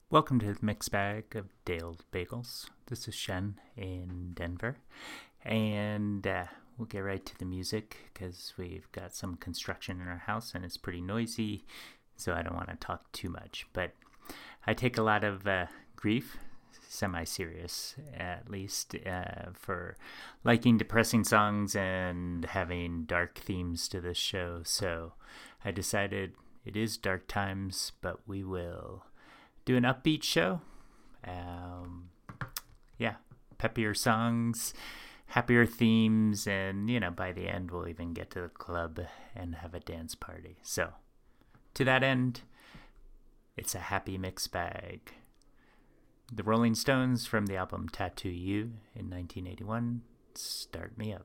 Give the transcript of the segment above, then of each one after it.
Welcome to the mixed bag of Dale Bagels. This is Shen in Denver, and we'll get right to the music because we've got some construction in our house and it's pretty noisy, so I don't want to talk too much. But I take a lot of grief, semi-serious at least, for liking depressing songs and having dark themes to this show. So I decided it is dark times, but we will do an upbeat show. Peppier songs, happier themes, and by the end we'll even get to the club and have a dance party. So to that end, it's a happy mixed bag. The Rolling Stones from the album Tattoo You in 1981, Start Me Up.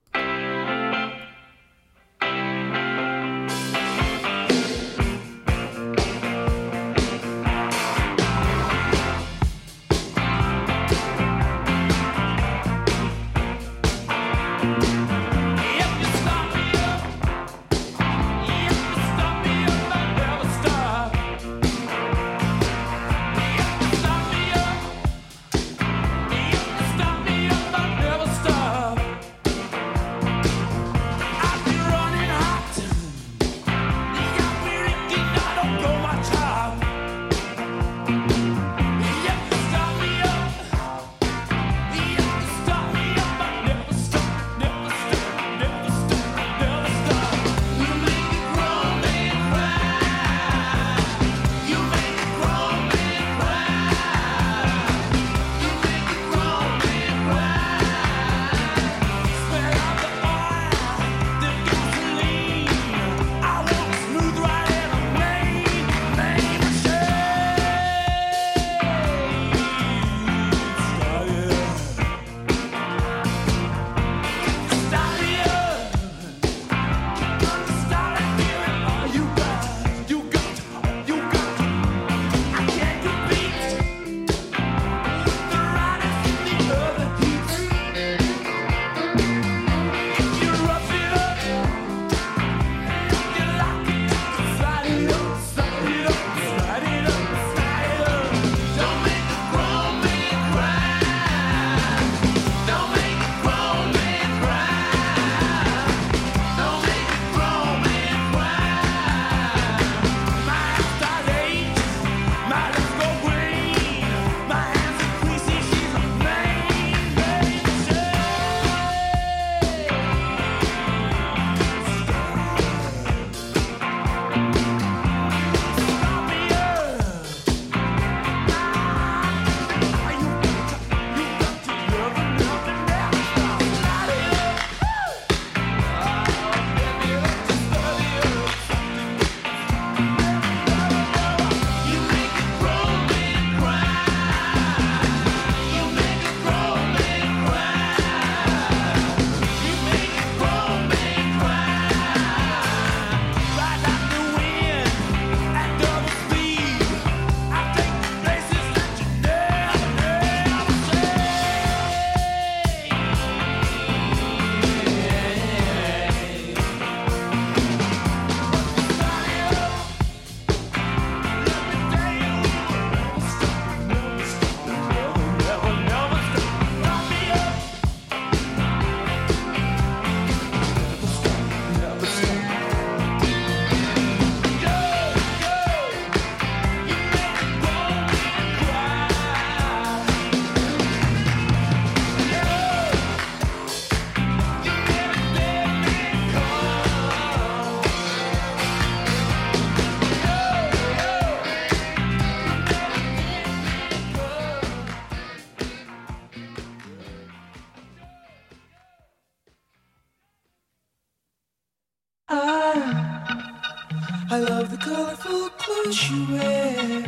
I love the colorful clothes you wear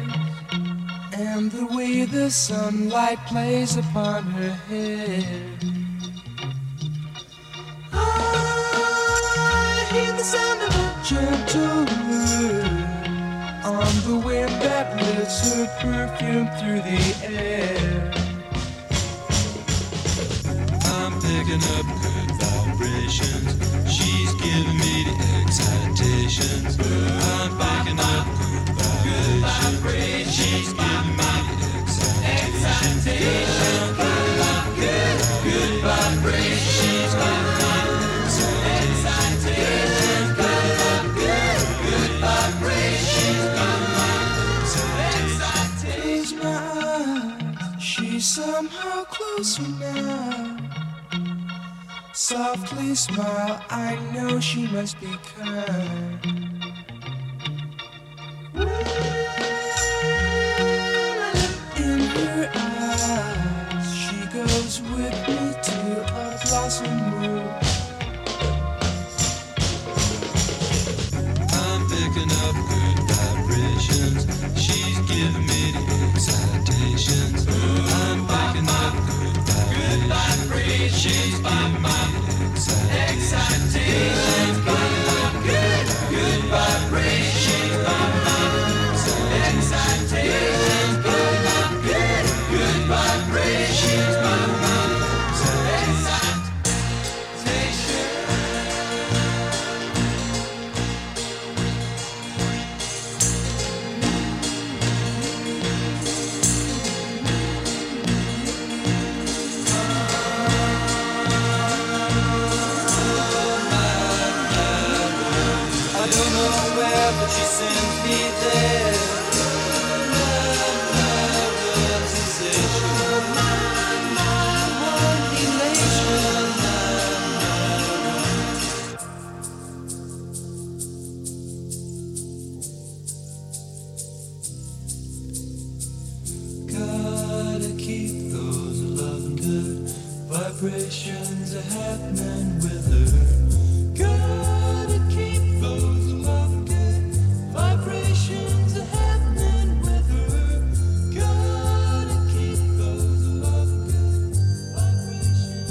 and the way the sunlight plays upon her hair. I hear the sound of a gentle word on the wind that lifts her perfume through the air. I'm picking up good vibrations. She's giving me the excitations. I'm picking up good vibrations. She's giving me softly smile. I know she must be kind. In her eyes, she goes with me to a blossom room. I'm picking up good vibrations. She's giving me the excitations. I'm picking up good vibrations. She's giving me the excitations. Good vibrations. Excitations. Good vibrations. I don't know where, but she sends me there. Gotta keep those loving good vibrations are happening with her. Gotta keep those loving good vibrations are happening with her. Gotta keep those loving good vibrations.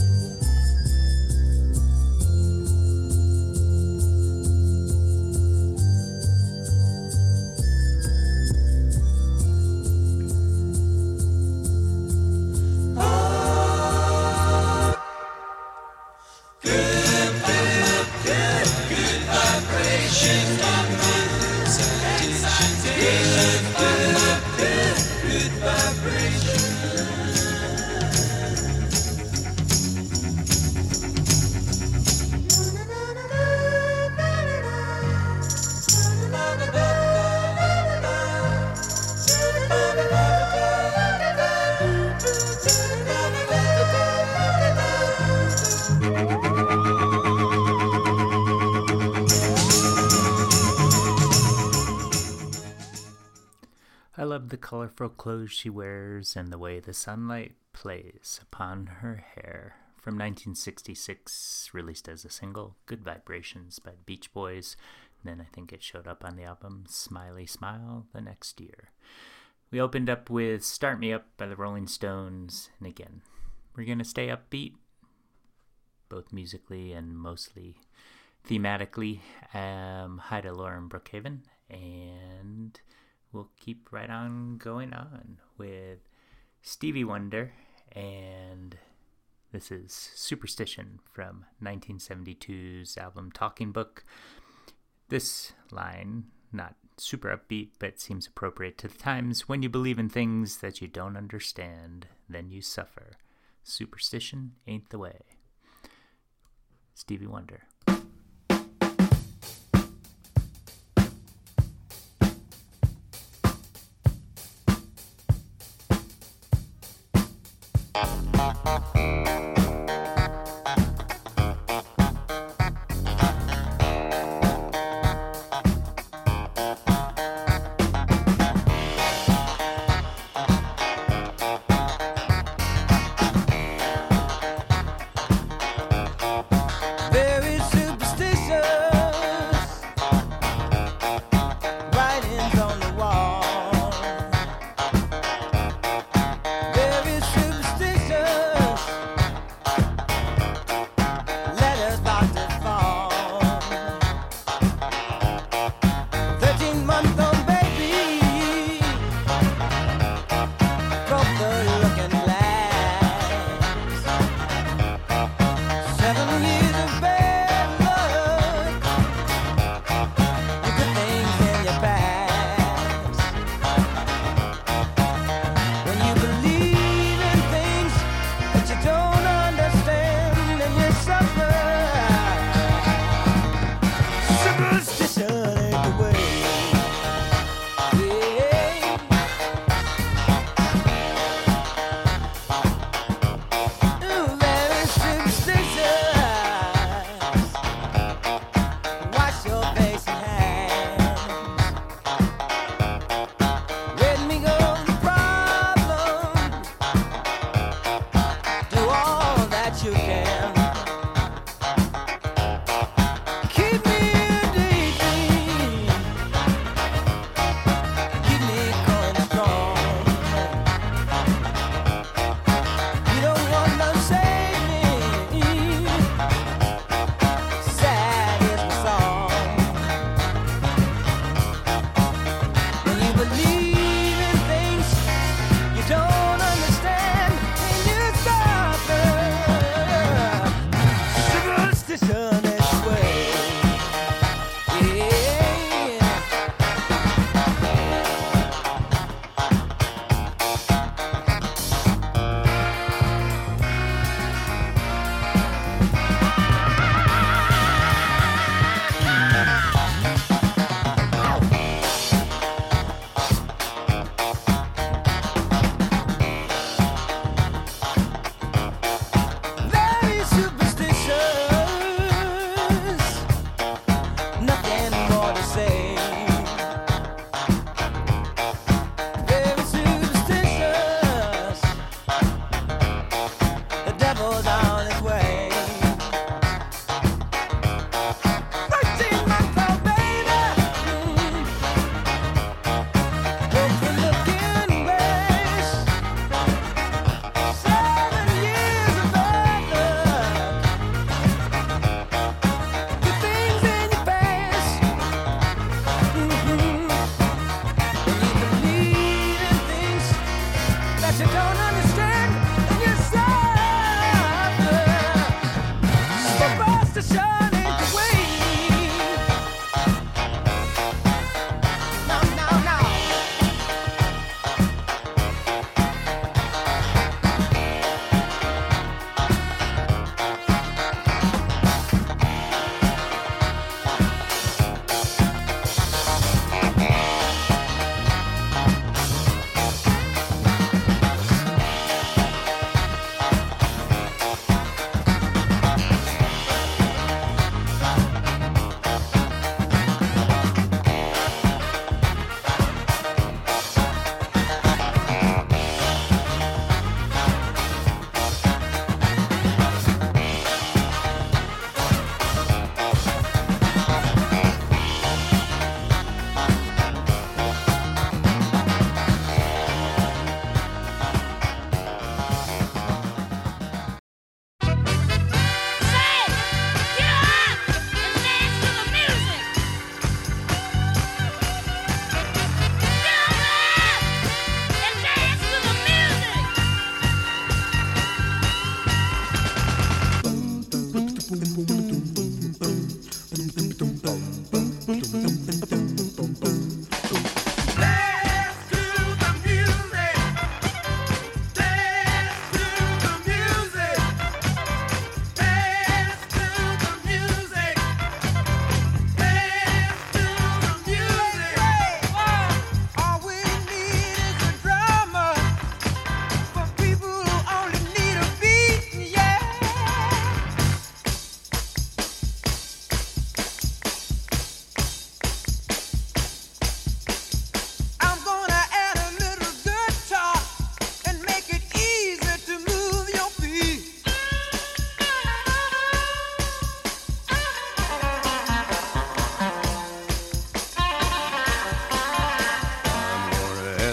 I love the colorful clothes she wears and the way the sunlight plays upon her hair. From 1966, released as a single, Good Vibrations by the Beach Boys. And then I think it showed up on the album Smiley Smile the next year. We opened up with Start Me Up by the Rolling Stones. And again, we're going to stay upbeat, both musically and mostly thematically. Hi to Lauren Brookhaven. And we'll keep right on going on with Stevie Wonder, and this is Superstition from 1972's album Talking Book. This line, not super upbeat, but seems appropriate to the times. When you believe in things that you don't understand, then you suffer. Superstition ain't the way. Stevie Wonder. There is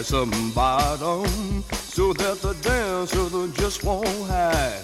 some bottom so that the dancer just won't hide.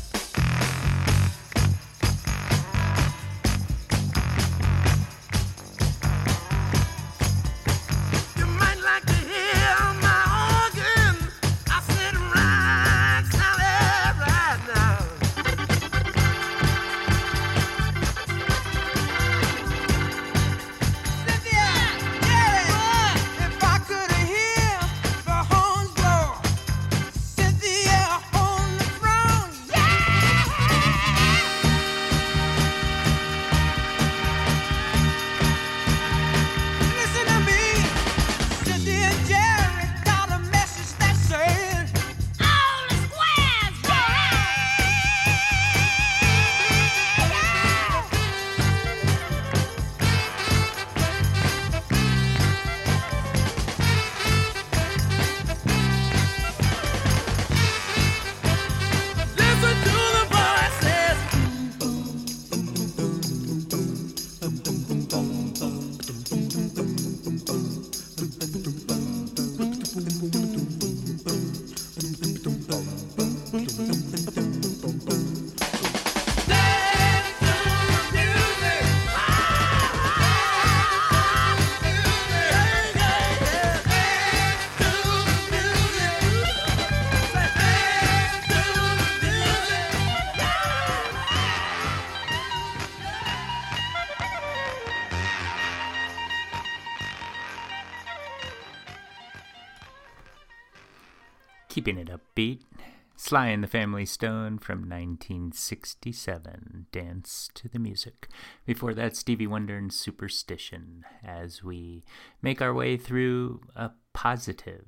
Keeping it upbeat, Sly and the Family Stone from 1967, Dance to the Music. Before that, Stevie Wonder and Superstition, as we make our way through a positive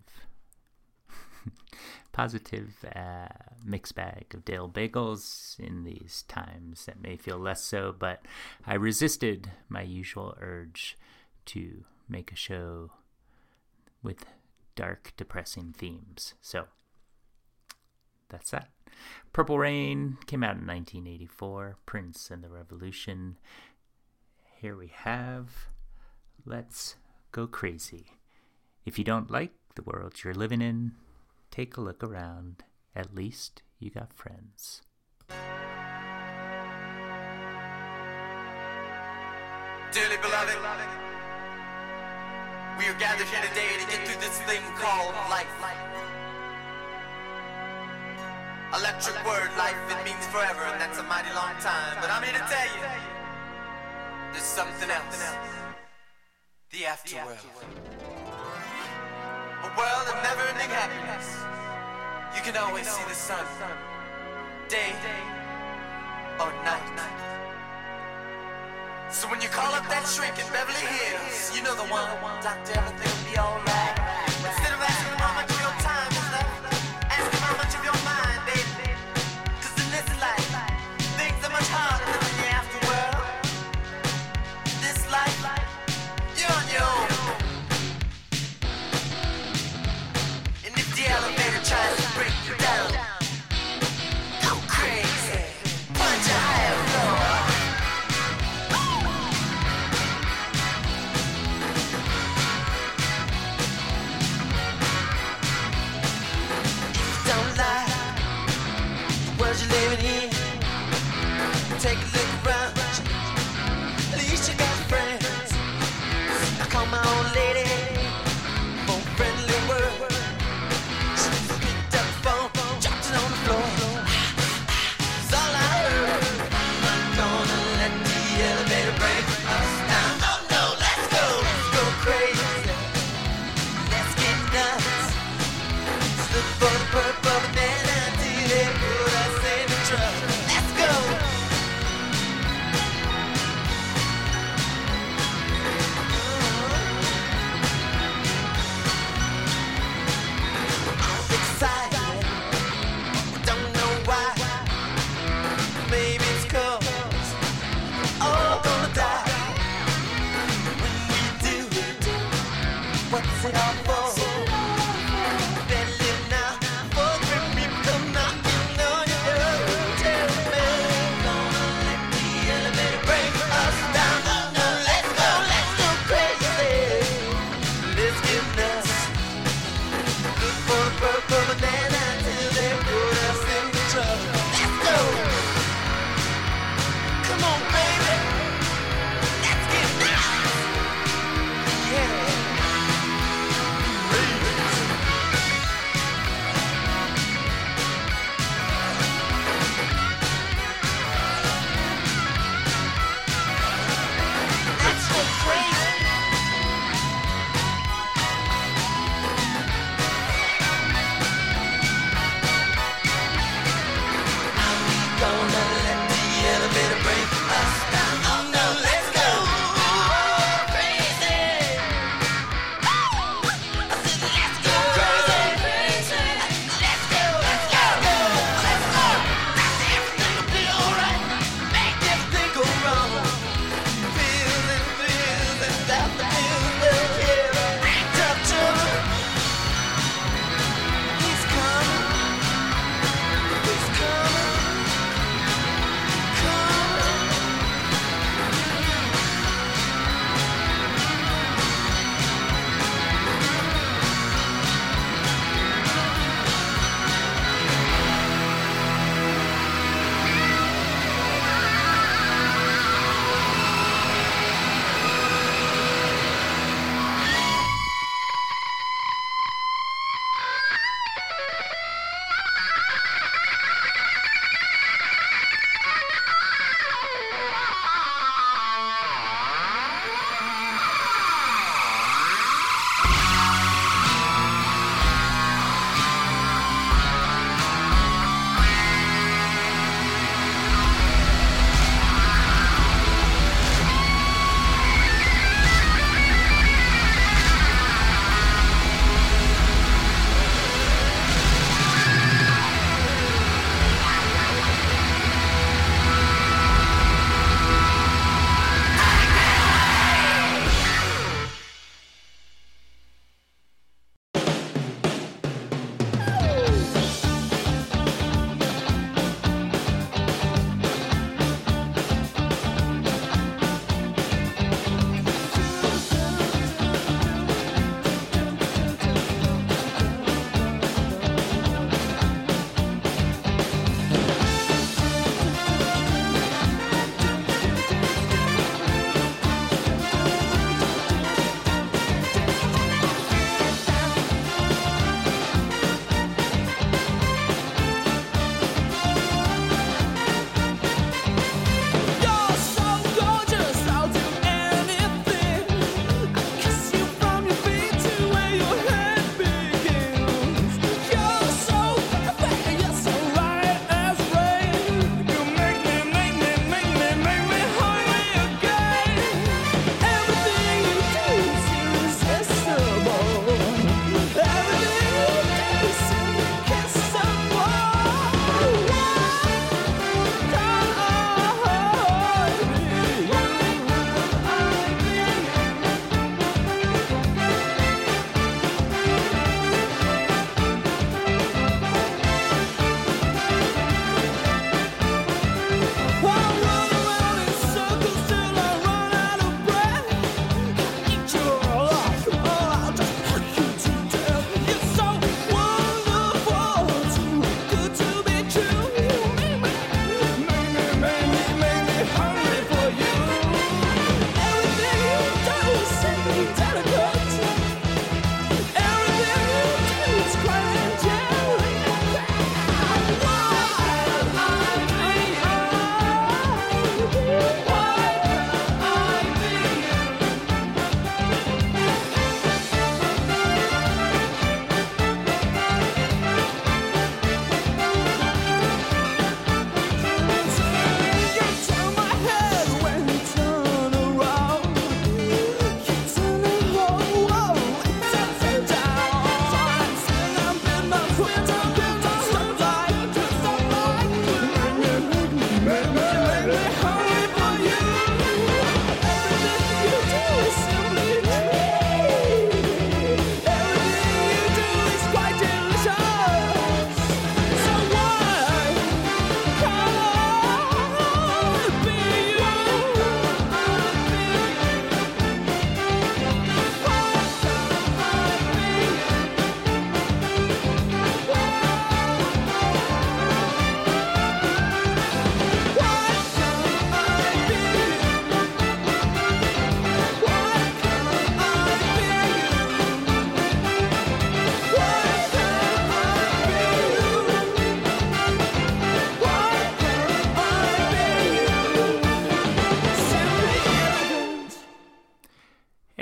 mixed bag of Dale bagels in these times that may feel less so, but I resisted my usual urge to make a show with dark, depressing themes. So that's that. Purple Rain came out in 1984. Prince and the Revolution. Here we have Let's Go Crazy. If you don't like the world you're living in, take a look around. At least you got friends. Dearly beloved, we are gathered here today to get through this thing called life. Electric word, life, it means forever, and that's a mighty long time. But I'm here to tell you, there's something else. The afterworld. A world of never-ending happiness. You can always see the sun, day or night. So when you call up that shrink in Beverly Hills, you know the one, Doctor, everything will be alright. Instead of asking how much of your time is left, ask him how much of your mind, baby. Cause in this life, things are much harder than in the afterworld. This life, you're on your own. And if the elevator tries to break you down, go crazy, punch a higher floor.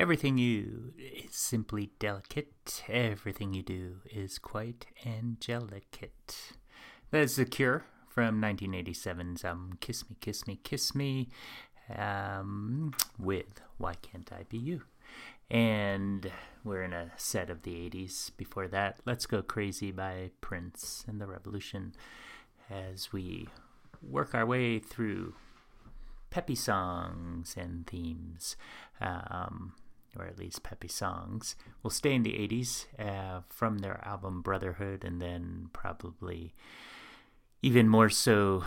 Everything you is simply delicate. Everything you do is quite angelicate. That's The Cure from 1987's Kiss Me, Kiss Me, Kiss Me, with Why Can't I Be You? And we're in a set of the 80s. Before that, Let's Go Crazy by Prince and the Revolution, as we work our way through peppy songs and themes, or at least peppy songs. We'll stay in the 80s from their album Brotherhood, and then probably even more so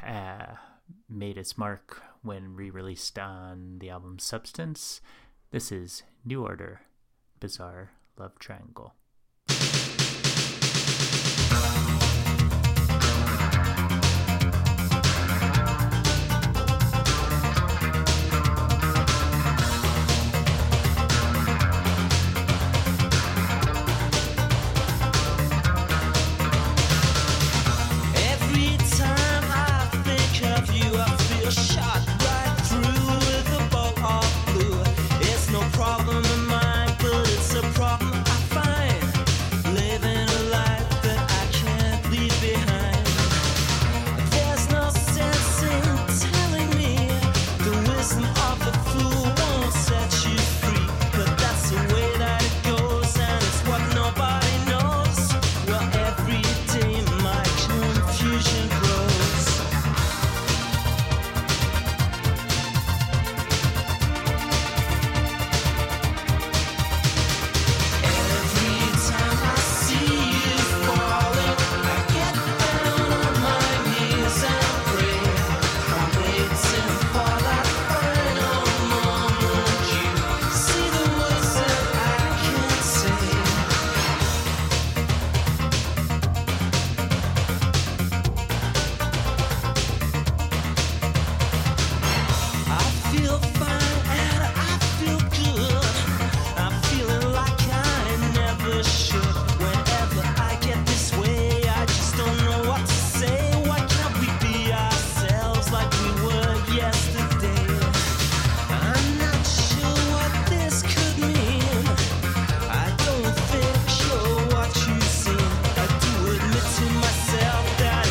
made its mark when re-released on the album Substance. This is New Order, Bizarre Love Triangle.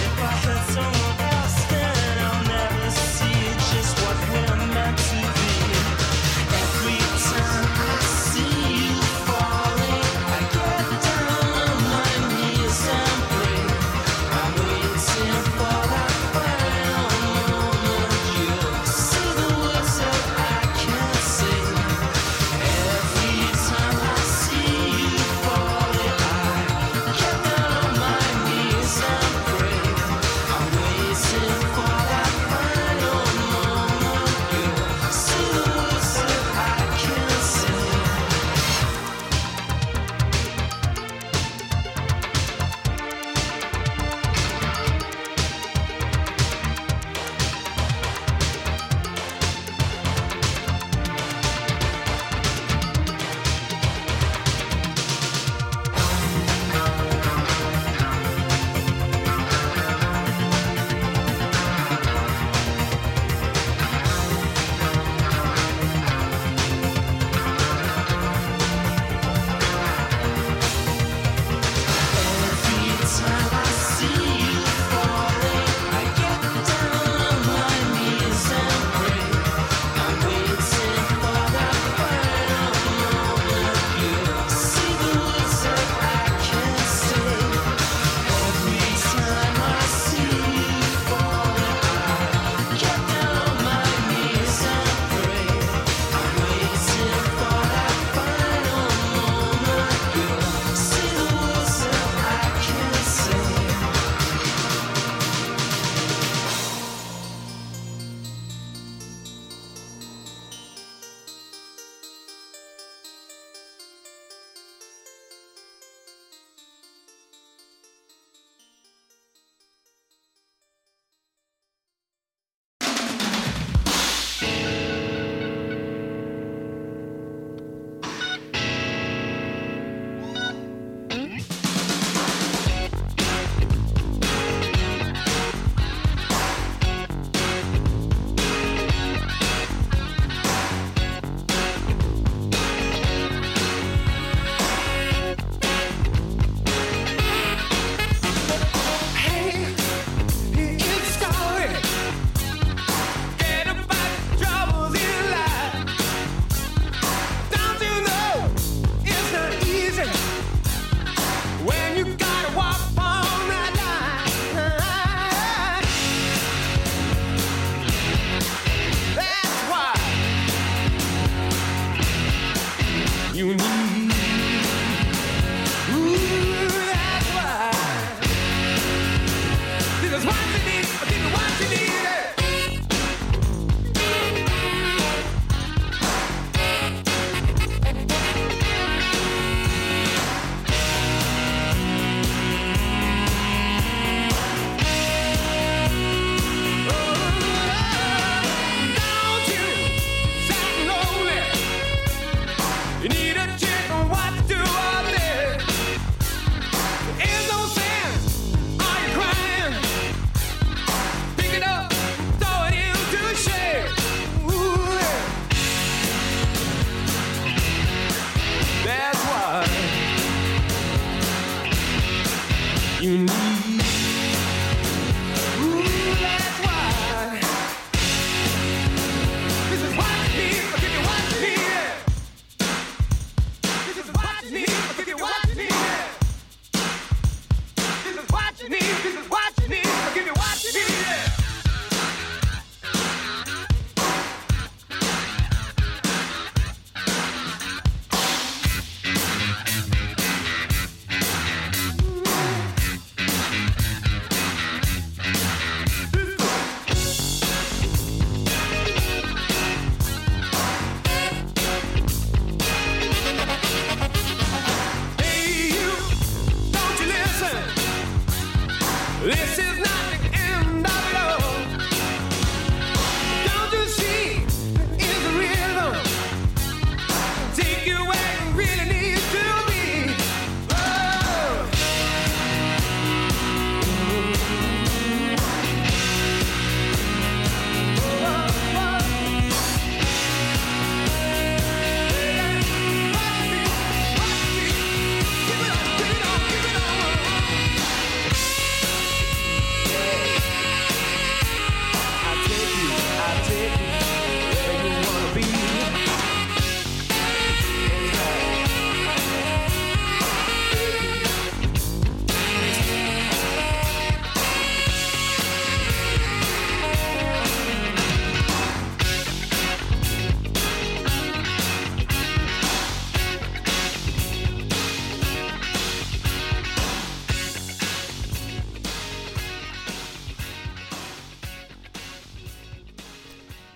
Meant to be.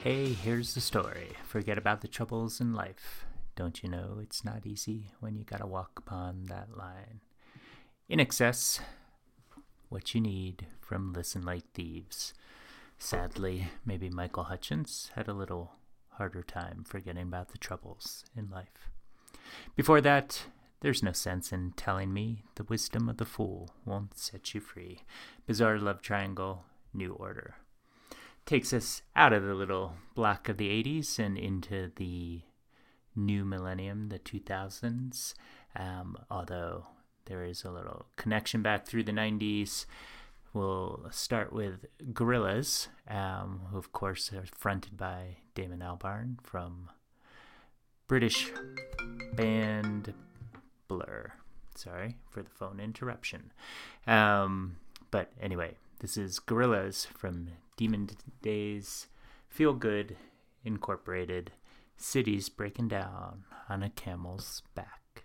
Hey, here's the story. Forget about the troubles in life. Don't you know it's not easy when you gotta walk upon that line? In excess, what you need from Listen Like Thieves. Sadly, maybe Michael Hutchence had a little harder time forgetting about the troubles in life. Before that, there's no sense in telling me the wisdom of the fool won't set you free. Bizarre Love Triangle, New Order. Takes us out of the little block of the 80s and into the new millennium, the 2000s, although there is a little connection back through the 90s. We'll start with Gorillaz, who of course are fronted by Damon Albarn from British band Blur. Sorry for the phone interruption. But anyway, this is Gorillaz from Demon Days, Feel Good, Incorporated, Cities Breaking Down on a Camel's Back.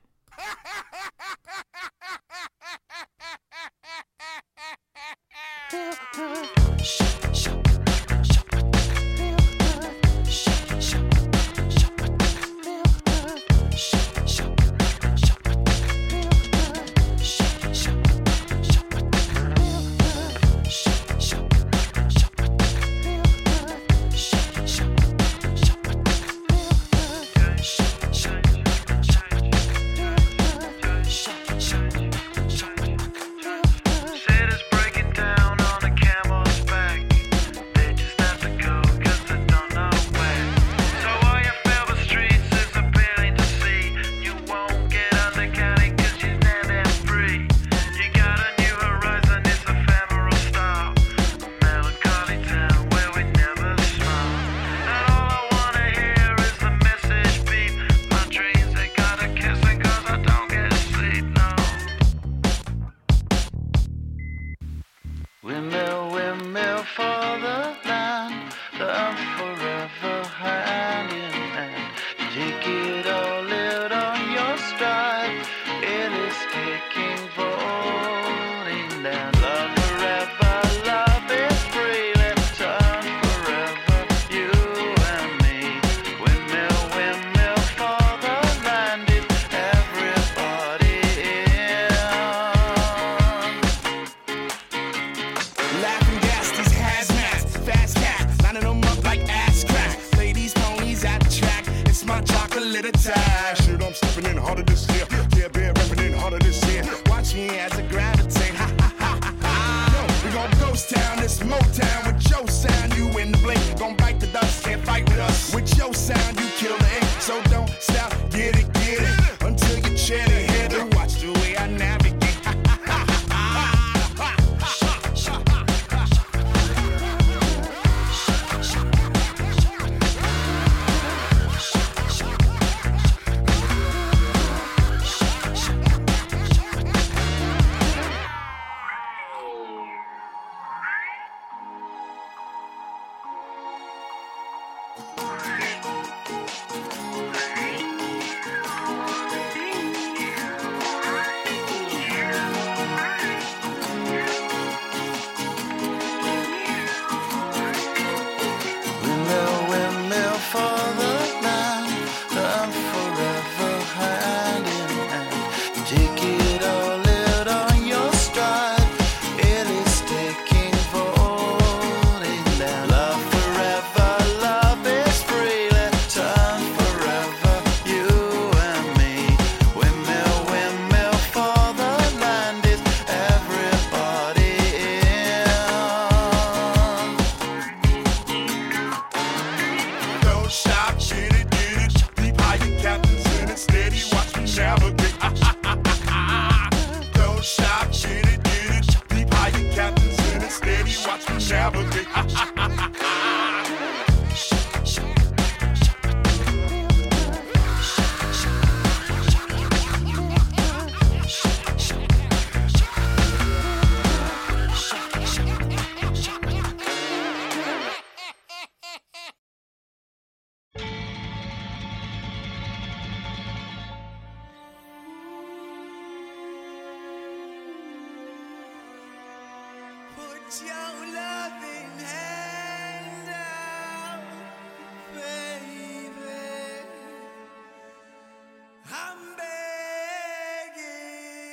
Put your loving hand out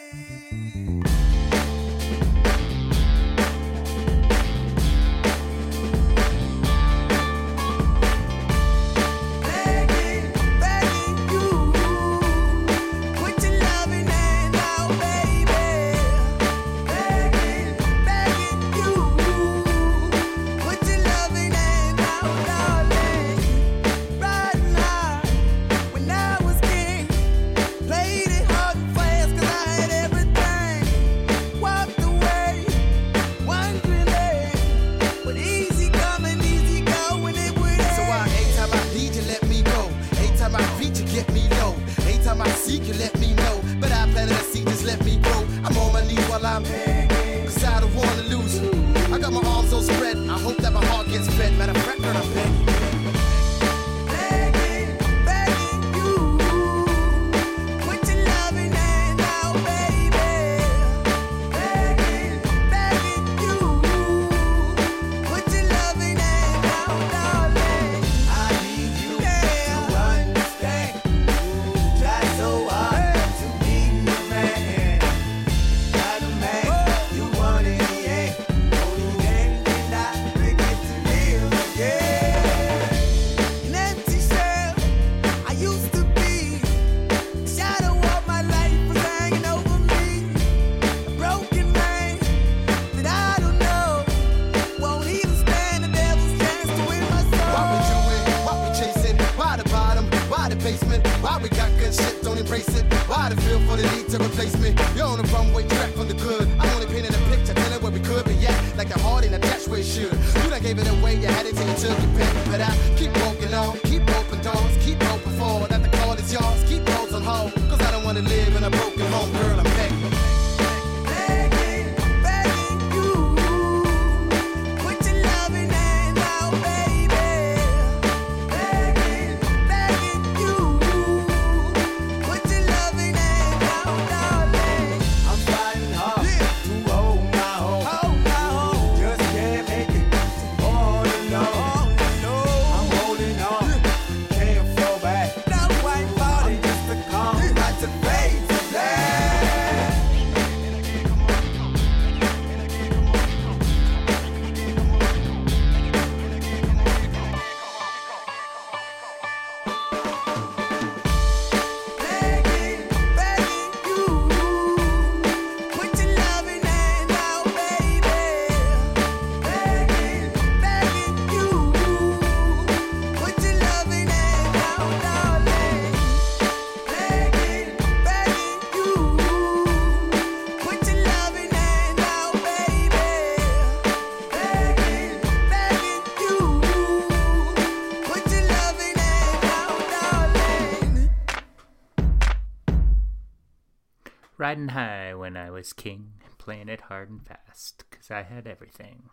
Riding high when I was king, playing it hard and fast, 'cause I had everything.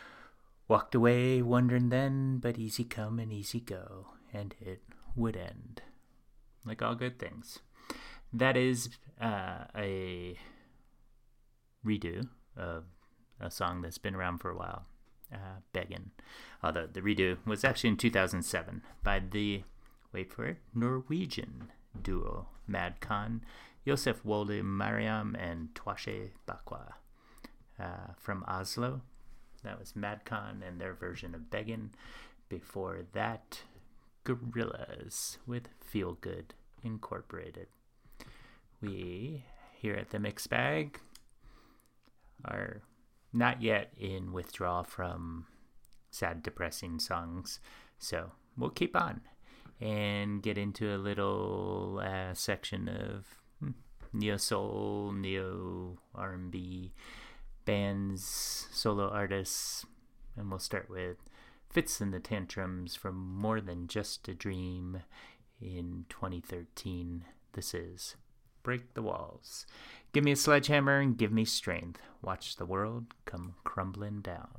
Walked away wondering then, but easy come and easy go, and it would end. Like all good things. That is a redo of a song that's been around for a while, Beggin'. Although the redo was actually in 2007 by the, wait for it, Norwegian duo Madcon, Josef Wolde Mariam and Twashe Bakwa from Oslo. That was Madcon and their version of Beggin'. Before that, Gorillaz with Feel Good Incorporated. We, here at the Mixed Bag, are not yet in withdrawal from sad, depressing songs, so we'll keep on and get into a little section of neo soul, neo R&B bands, solo artists, and we'll start with Fitz and the Tantrums from More Than Just a Dream in 2013. This is Break the Walls. Give me a sledgehammer and give me strength. Watch the world come crumbling down.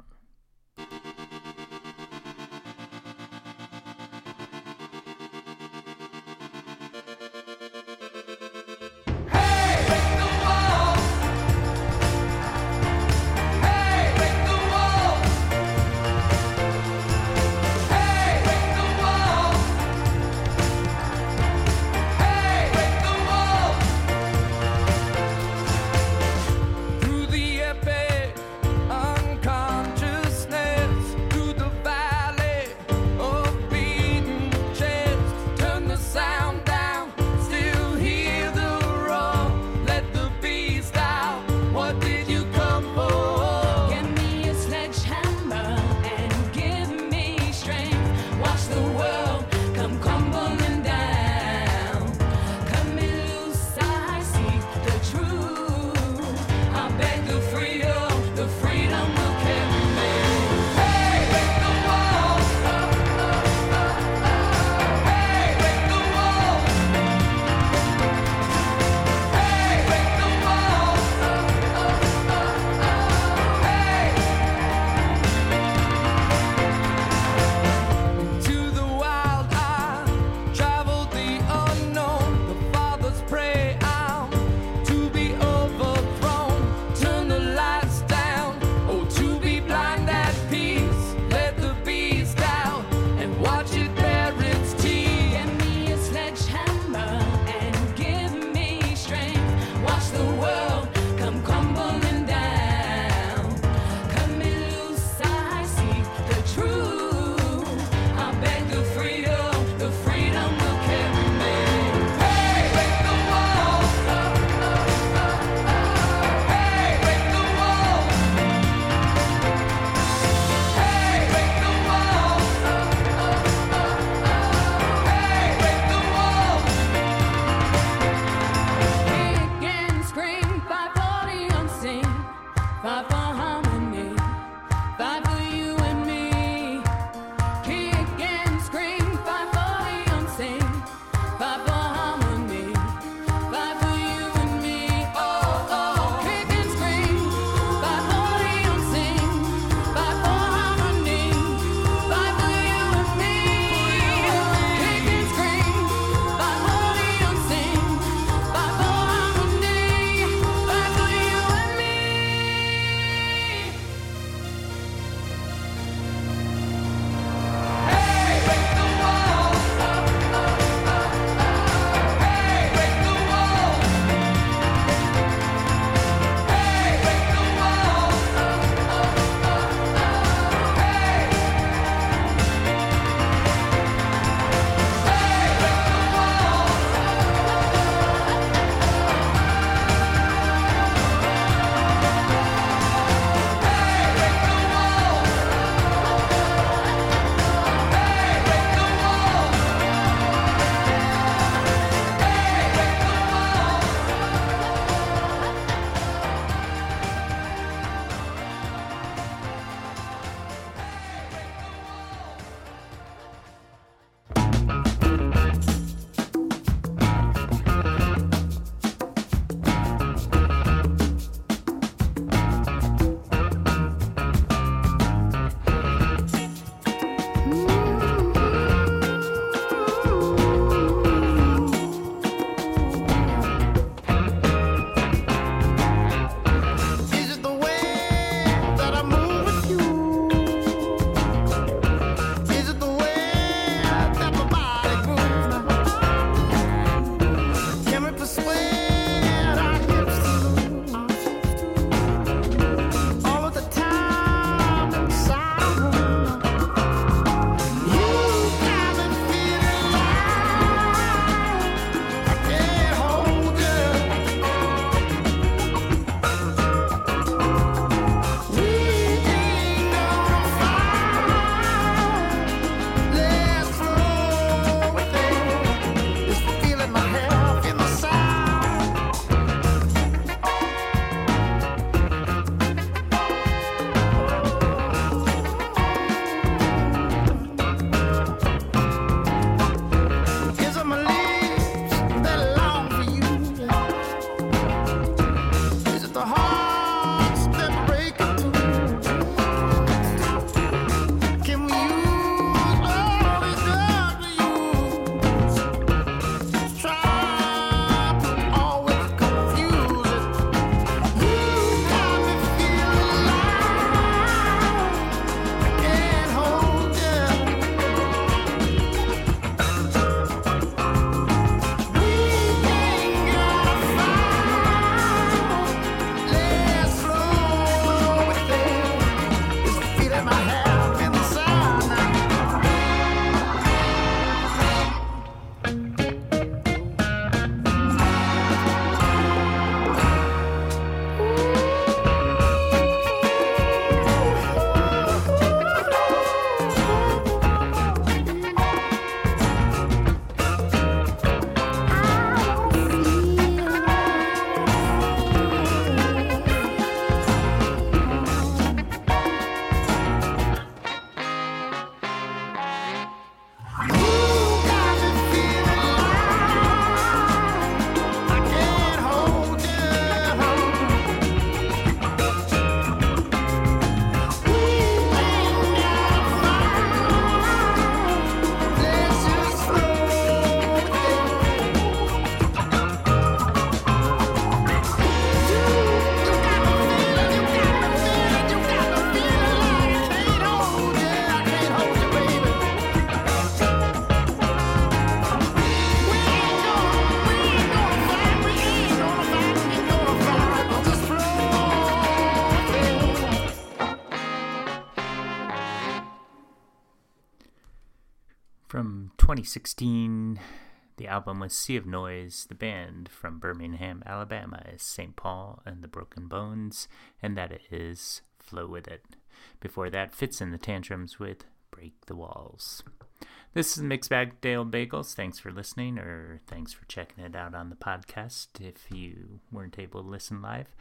2016, the album was Sea of Noise. The band from Birmingham, Alabama is St. Paul and the Broken Bones, and that is Flow With It. Before that, Fits in the Tantrums with Break the Walls. This is Mixed Bag Dale Bagels. Thanks for listening, or thanks for checking it out on the podcast if you weren't able to listen live.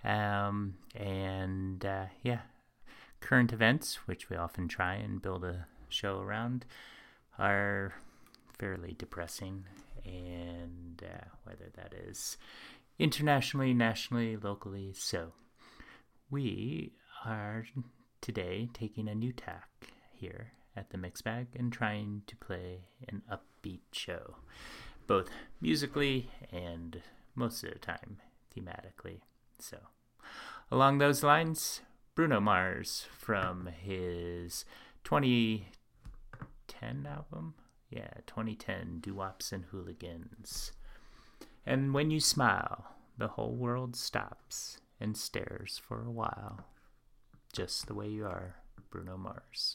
Current events, which we often try and build a show around, are fairly depressing, and whether that is internationally, nationally, locally. So we are today taking a new tack here at the Mixed Bag and trying to play an upbeat show, both musically and most of the time thematically. So along those lines, Bruno Mars from his 2010 album, 2010, Doo-Wops and Hooligans. And when you smile, the whole world stops and stares for a while. Just the way you are, Bruno Mars.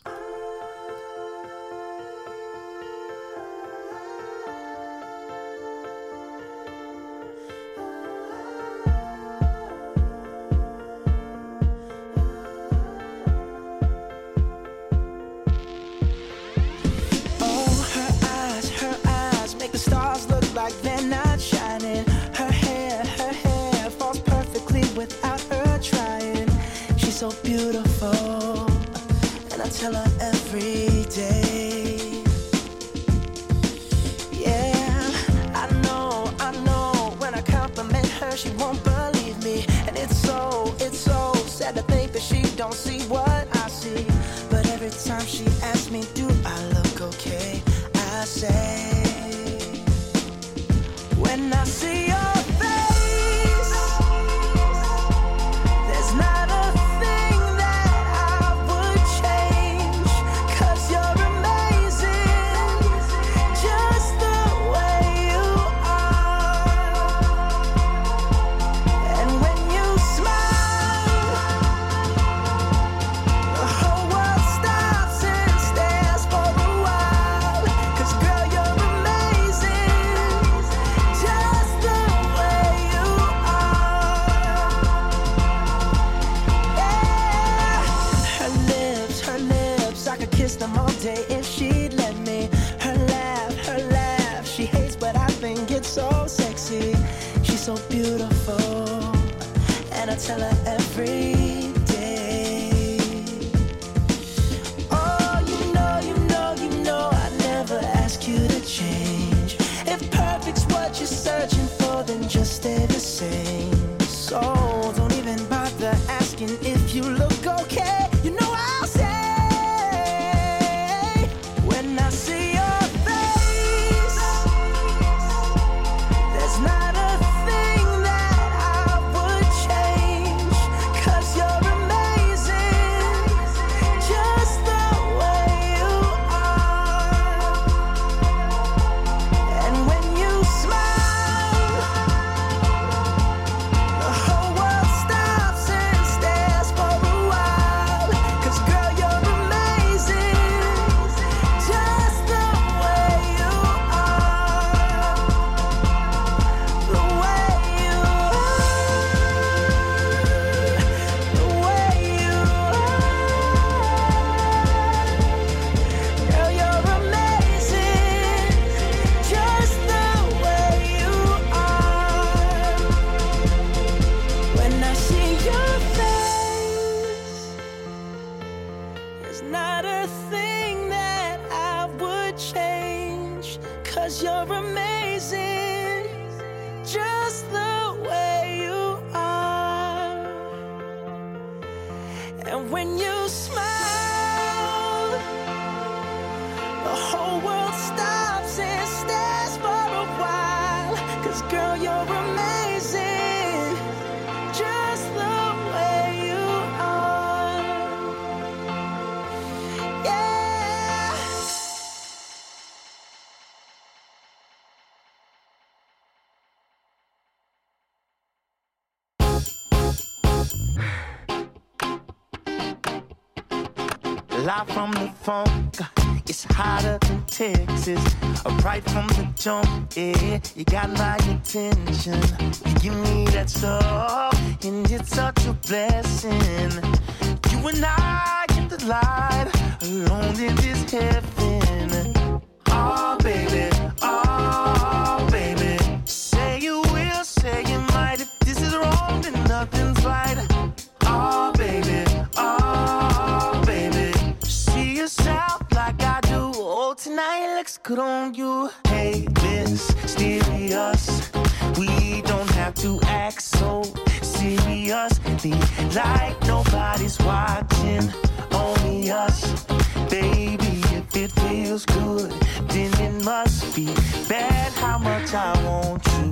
So beautiful, and I tell her every day. Yeah, I know, when I compliment her, she won't believe me. And it's so sad to think that she don't see what I see. But every time she asks me, do I look okay? I say, when I see your face, there's not a them all day if she'd let me. Her laugh, she hates, but I think it's so sexy. She's so beautiful, and I tell her every day. Oh, you know, I never ask you to change. If perfect's what you're searching for, then just stay the same. So don't even bother asking if you look okay. You know I'll say, Live from the funk, you It's hotter than Texas, right from the jump, yeah. You got my attention, you give me that stuff, and it's such a blessing. You and I in the light, alone in this heaven. Oh, baby, say you will, say you might. If this is wrong, then nothing's right. Oh, baby, see yourself like I do. Oh, tonight looks good on you. Hey, mysterious, we don't have to act so seriously, like nobody's watching, only us. Baby, if it feels good, then it must be bad how much I want you.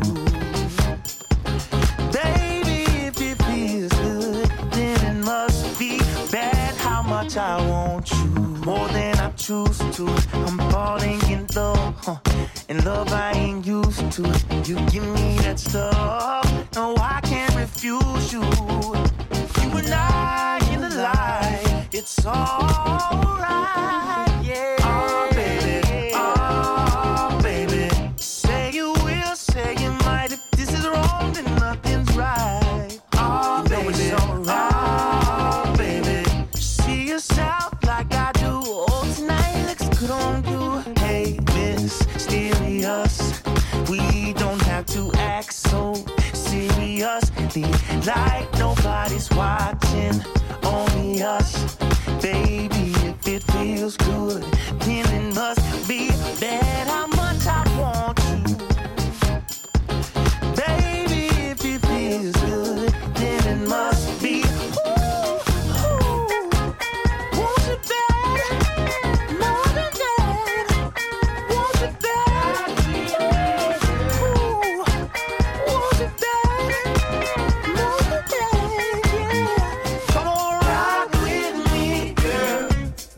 Baby, if it feels good, then it must be bad how much I want you. More than I choose to, I'm falling in love, and love I ain't used to. You give me that stuff, no I can't refuse you. You and I in the light, it's alright, yeah. Oh baby, say you will, say you might. If this is wrong, then nothing's right. Oh you baby, it's alright. Oh baby, see yourself like I do. Oh tonight looks good on you. Hey mysterious, we don't have to act so seriously, like nobody's watching, only us. Baby, if it feels good, then it must be bad how much I want you. Baby, if it feels good, then it must be. Want it bad, more than that. Want it bad, want it bad, more than that, yeah. Come on, rock with me, girl.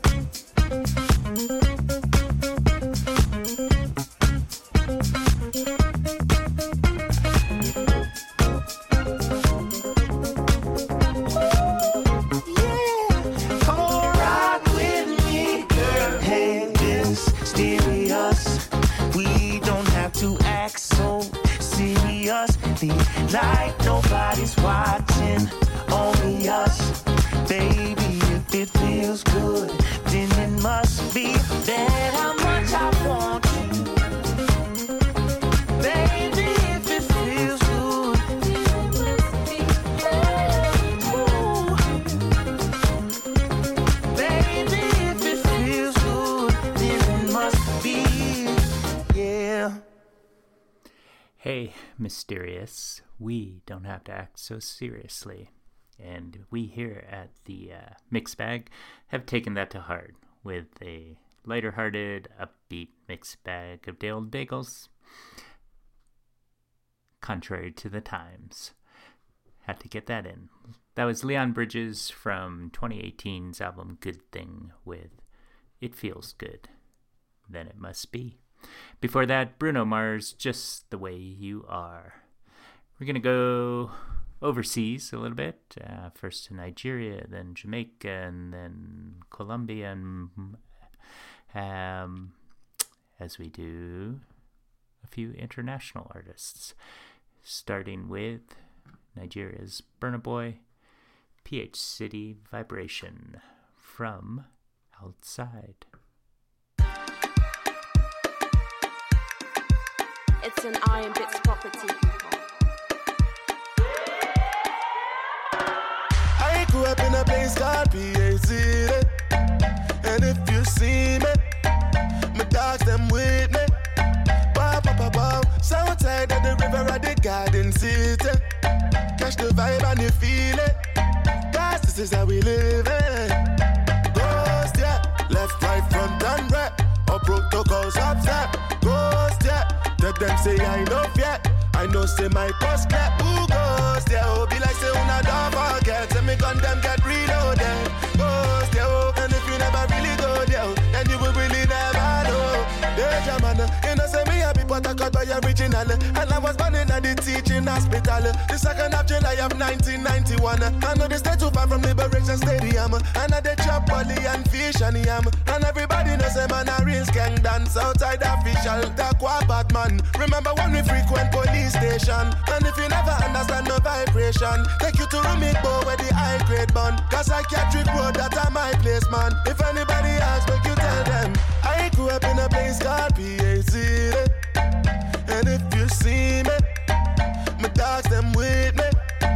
Come on, rock with me, girl. Hey, mysterious, we don't have to act so seriously, like nobody's watching, only us. Baby, if it feels good, then it must be bad how much I want you. Baby, if it feels good, then it must be bad. Ooh. Baby, if it feels good, then it must be, yeah. Hey, mysterious, we don't have to act so seriously. And we here at the Mixed Bag have taken that to heart with a lighter-hearted, upbeat mixed bag of day-old bagels. Contrary to the times. Had to get that in. That was Leon Bridges from 2018's album Good Thing with It Feels Good, Then It Must Be. Before that, Bruno Mars, Just the Way You Are. We're going to go overseas a little bit. First to Nigeria, then Jamaica, and then Colombia, and as we do a few international artists, starting with Nigeria's Burna Boy, PH City Vibration from Outside. It's an Iron Bits property, people. I grew up in a place called PH City, and if you see me, my dogs them with me. Wow, wow, wow, wow. Southside of the river at the Garden City. Catch the vibe and you feel it, 'cause this is how we live it. Ghost, yeah, left, right, front and right. Or protocols upset. Ghost, yeah, tell them say I know yet. I know say my post clap. Who goes there? Oh, be like say una don't forget. Say me gun them get reloaded. Goes there, oh, and if you never really go there, then you will really never know. Yeah, man, you know say me happy, but but I got by original. And I was born in the teaching hospital. The 2nd of July of 1991. I know they stay too far from Liberation Stadium. And I they chop bully and fish and yam. And everybody knows them man a real skank dance outside official. That bad man. Remember when we frequent police station? And if you never understand my vibration, take you to Rumikbo where the high grade bun. Cause I can't trick road, that's my place, man. If anybody asks, make you tell them I grew up in a place called PAC. And if you see me, my dogs them with me.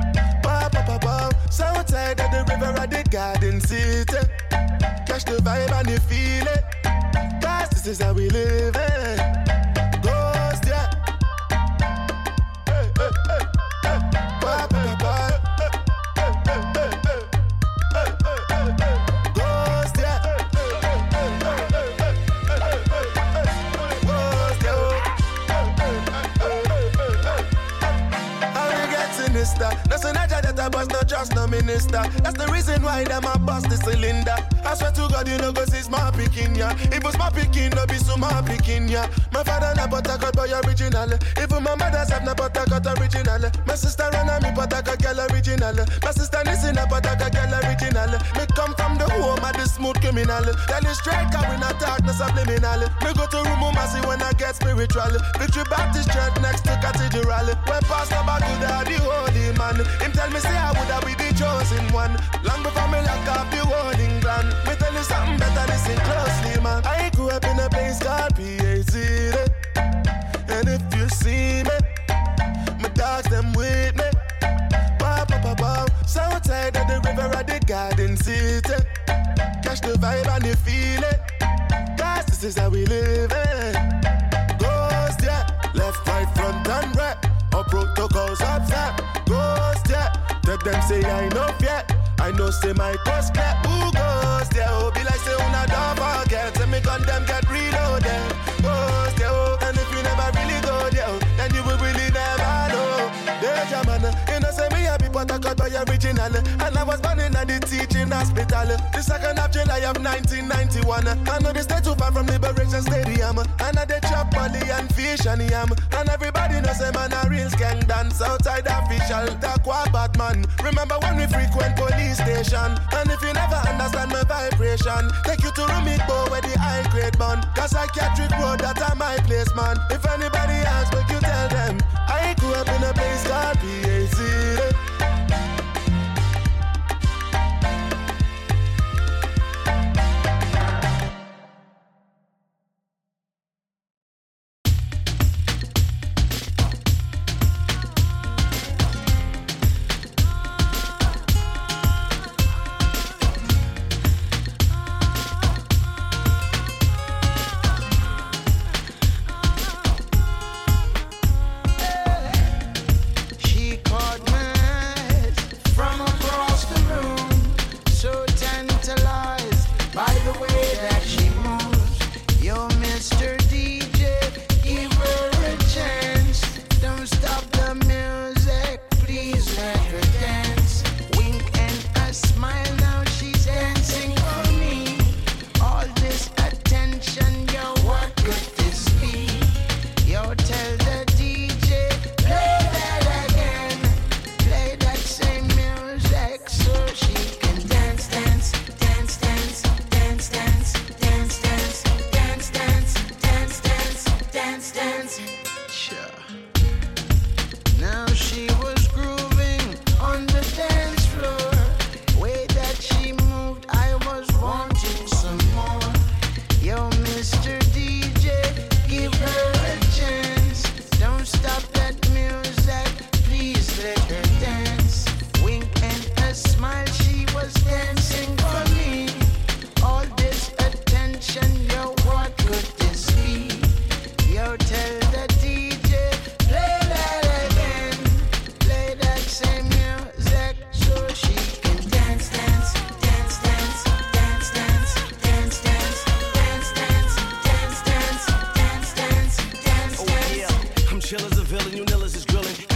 Southside of the river at the Garden City. Catch the vibe and you feel it. Cause this is how we live, Ghost, yeah. Hey, hey, hey, hey. Ghost, yeah. How we get sinister? That's an agenda that I was not just no minister. That's the reason why them a bust the cylinder. I swear to God, you know, cause it's my picking, yeah. If it's my picking, no be so my picking, yeah. My father na but I got boy original. Even my mother's have na but I got original. My sister run on me but I got girl original. My sister listen up but I got girl original. Me come from the home of the smooth criminal. Tell you straight, cause we not talk no subliminal. Me go to room see when I get spiritual. Victory Baptist Church next to Cathedral. When Pastor Baguda the holy man, him tell me say I would have be the chosen one. Long before me lock up the whole England. Me tell you something better, listen closely, man. I grew up in a place called PAC. And if you see me, my dogs them with me. Southside of the river at the Garden City. Catch the vibe and you feel it. Cause this is how we live, Ghost, yeah. Left, right, front and right. Up protocols up top. Ghost, yeah. Tell them say I know yet. I know say my cost clear. Who goes there? Oh, be like say una don't forget. Say me gun them get reloaded. Ghost there, oh. And if you never really go there, oh, then you will really never know. There's your man, you know say me happy but I got by original. And I was born in the teaching hospital. The 2nd of July of 1991. I know they stay too far from Liberation Stadium. And I they chop bully and fish and yam. And everybody knows say man a real skank dance outside official. That bad man. Remember when we frequent police station? And if you never understand my vibration, take you to Rumikbo where the high grade bun. Cause I can't trick road, that's my place, man. If anybody asks, make you tell them I grew up in a place called PAC.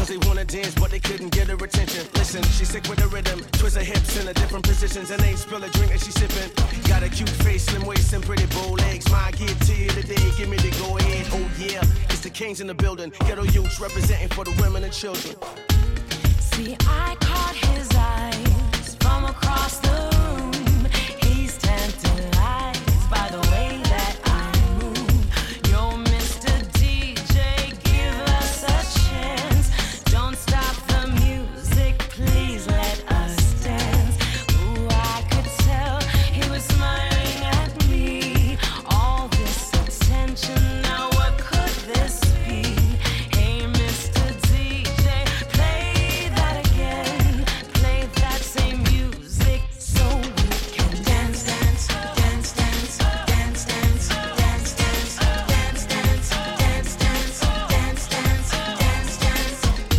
cause they wanna dance, but they couldn't get her attention. Listen, she's sick with the rhythm, twist her hips in the different positions, and ain't spill a drink and she sipping. Got a cute face, slim waist, and pretty bow legs. My give to you today, give me the go ahead. Oh yeah, it's the Kings in the building. Ghetto youths representing for the women and children. See, I caught his eyes from across the room. He's tantalized by the way that I move. Yo, Mr. DJ, give us a chance. Don't stop the music, please let us dance. Ooh, I could tell he was smiling at me. All this attention, now what could this be? Hey, Mr. DJ, play that again. Play that same music so we can dance, dance, dance, dance, dance, dance, dance, dance, dance, dance, dance, dance, dance, dance, dance, dance.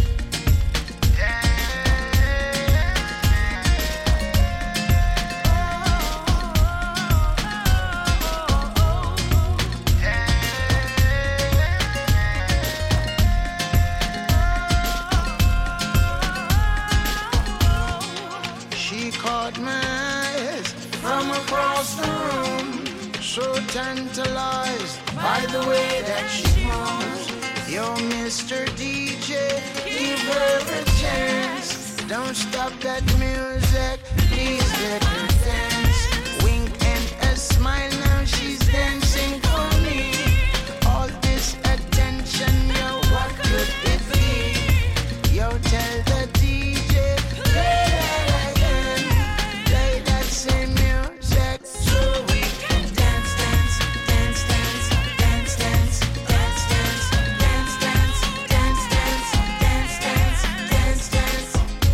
She caught my eyes from across the room, so tantalized by the way that she moves. Yo, Mr. DJ, give her a chance. Don't stop that music, please let her dance. Wink and a smile, now she's dancing for me. All this attention, yo, what could it be? Yo, tell the DJ, play that again. Play that same music so we can dance, dance, dance, dance, dance, dance, dance, dance, dance, dance, dance, dance, dance, dance, dance, dance.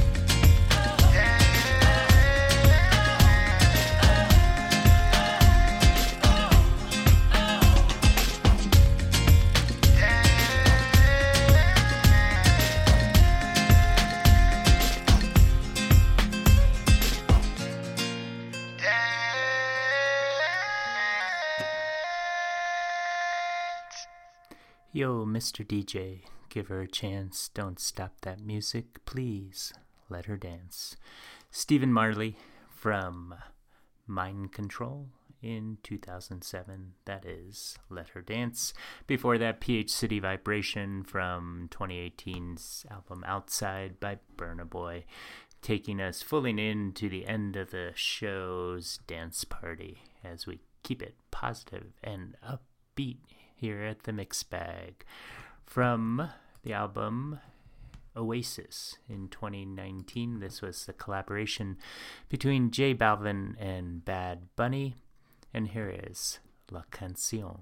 Yo, Mr. DJ, give her a chance. Don't stop that music, please. Let her dance. Stephen Marley from Mind Control in 2007. That is Let Her Dance. Before that, PH City Vibration from 2018's album Outside by Burna Boy, taking us fully into the end of the show's dance party as we keep it positive and upbeat here at the Mix Bag. From the album Oasis in 2019, this was the collaboration between J Balvin and Bad Bunny, and here is La Canción.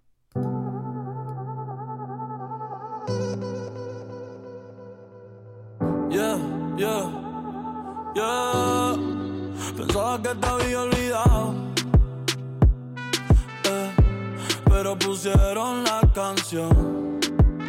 Yeah, yeah, yeah. Pensaba que te había olvidado, pero pusieron la canción,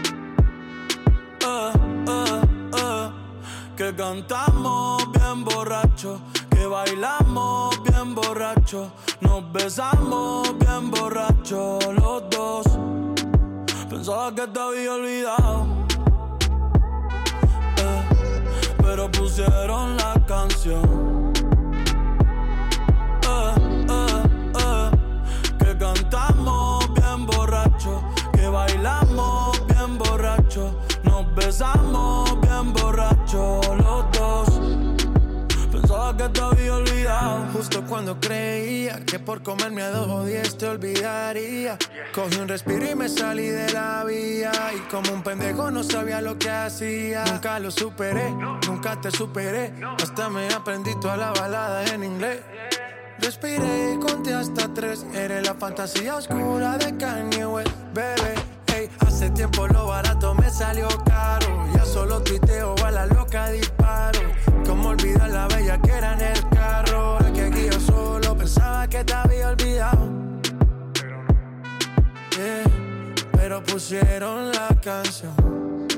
que cantamos bien borracho, que bailamos bien borracho, nos besamos bien borracho los dos. Pensaba que te había olvidado, pero pusieron la canción, que cantamos bien borracho, que bailamos bien borracho, nos besamos bien borracho los dos. Pensaba que te había olvidado, Justo cuando creía que por comerme a 2 o 10 te olvidaría, cogí un respiro y me salí de la vía, y como un pendejo no sabía lo que hacía. Nunca lo superé, nunca te superé, hasta me aprendí toda la balada en inglés. Respiré y conté hasta 3, eres la fantasía oscura de Kanye West, bebé. Hey, hace tiempo lo barato me salió caro, ya solo tuiteo, a la loca disparo. Cómo olvidar la bella que era en el carro, la que aquí yo solo pensaba que te había olvidado. Pero pusieron la canción,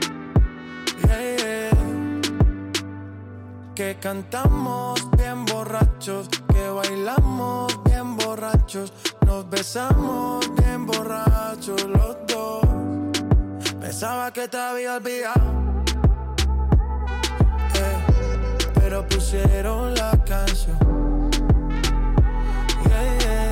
que cantamos bien borrachos, que bailamos bien borrachos, nos besamos bien borrachos los dos. Pensaba que te había olvidado, pero pusieron la canción. Yeah, yeah.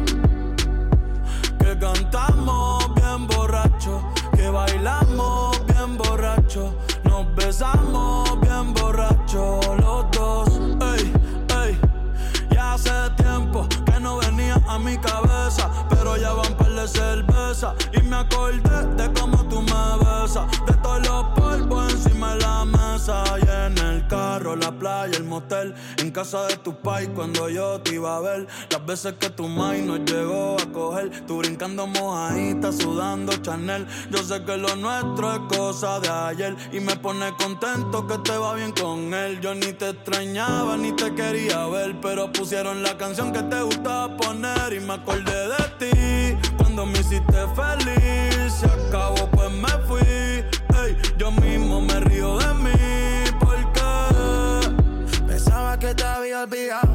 Que cantamos bien borracho, que bailamos bien borracho, nos besamos bien borracho los dos. Ey, ey, ya hace tiempo que no venía a mi cabeza, pero ya van par de cerveza y me acordé de cómo tú me besas, de todos los polvos encima de la mesa y en el carro, la playa, el motel, en casa de tu pai cuando yo te iba a ver, las veces que tu mai nos llegó a coger, tú brincando mojadita, sudando Chanel. Yo sé que lo nuestro es cosa de ayer y me pone contento que te va bien con él. Yo ni te extrañaba ni te quería ver, pero pusieron la canción que te gustaba poner y me acordé de ti cuando me hiciste feliz. Se acabó pues me fui, ey, yo mismo me río de mí porque pensaba que te había olvidado,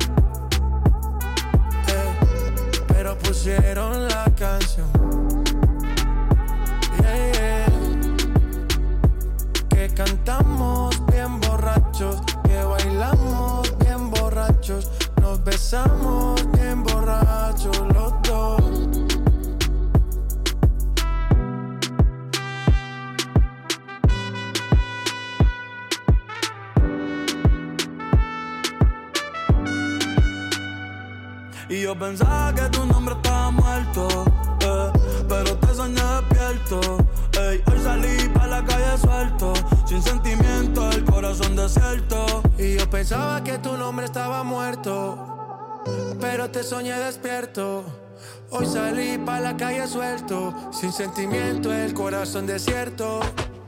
pero pusieron la canción. Yeah, yeah. Que cantamos bien borrachos, que bailamos bien borrachos, nos besamos bien borrachos los dos. Y yo pensaba que tu nombre estaba muerto, pero te soñé despierto. Ey, hoy salí pa' la calle suelto, sin sentimiento, el corazón desierto. Y yo pensaba que tu nombre estaba muerto, pero te soñé despierto. Hoy salí pa' la calle suelto, sin sentimiento, el corazón desierto.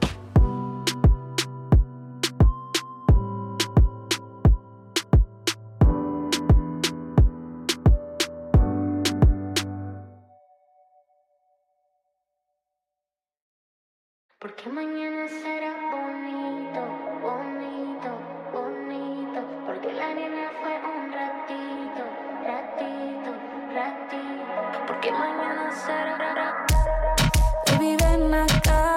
Porque mañana será bonito, bonito, bonito. Porque la niña fue un ratito, ratito, ratito. Porque mañana será. Baby, ven acá,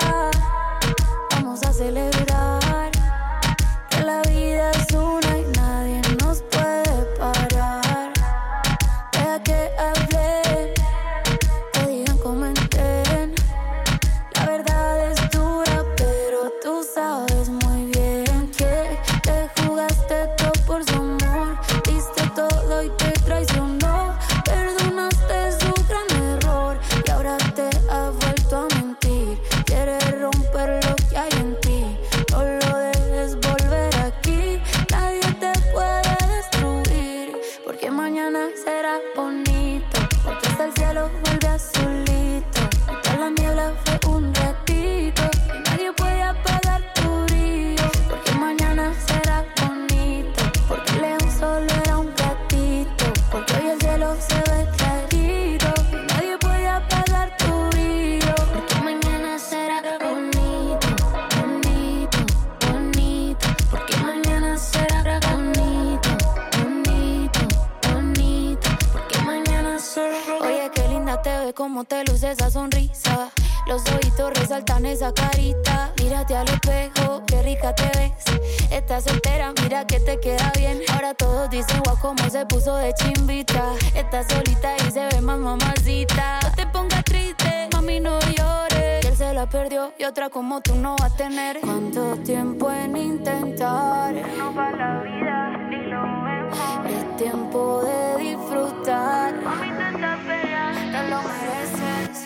vamos a celebrar que la vida es una y nadie nos puede parar. Deja que hablen, te digan, comenten. La verdad es dura, pero tú sabes muy bien que te jugaste todo por su amor. Diste todo y te traicionó. Perdonaste su gran error y ahora te ha vuelto a mentir. Quieres romper lo que hay en ti, no lo dejes volver aquí. Nadie te puede destruir, porque mañana será bonito, porque hasta el cielo vuelve azulito. Toda la niebla fue un ratito y nadie puede apagar tu brillo, porque mañana será bonito, porque el león solo era un gatito, porque hoy el cielo se ve clarito y nadie puede apagar tu brillo, porque mañana será bonito, bonito, bonito, porque mañana será bonito, bonito, bonito, porque mañana será. Oye, qué linda te ve, cómo te luce esa sonrisa, los ojitos resaltan esa carita. Mírate al espejo, qué rica te ves. Estás soltera, mira que te queda bien. Ahora todos dicen, guau, cómo se puso de chimbita. Estás solita y se ve más mamacita. No te pongas triste, mami, no llores. Y él se la perdió y otra como tú no va a tener. ¿Cuánto tiempo en intentar? No va la vida, ni lo vemos. Es tiempo de disfrutar. Mami, tanta fea, te lo mereces.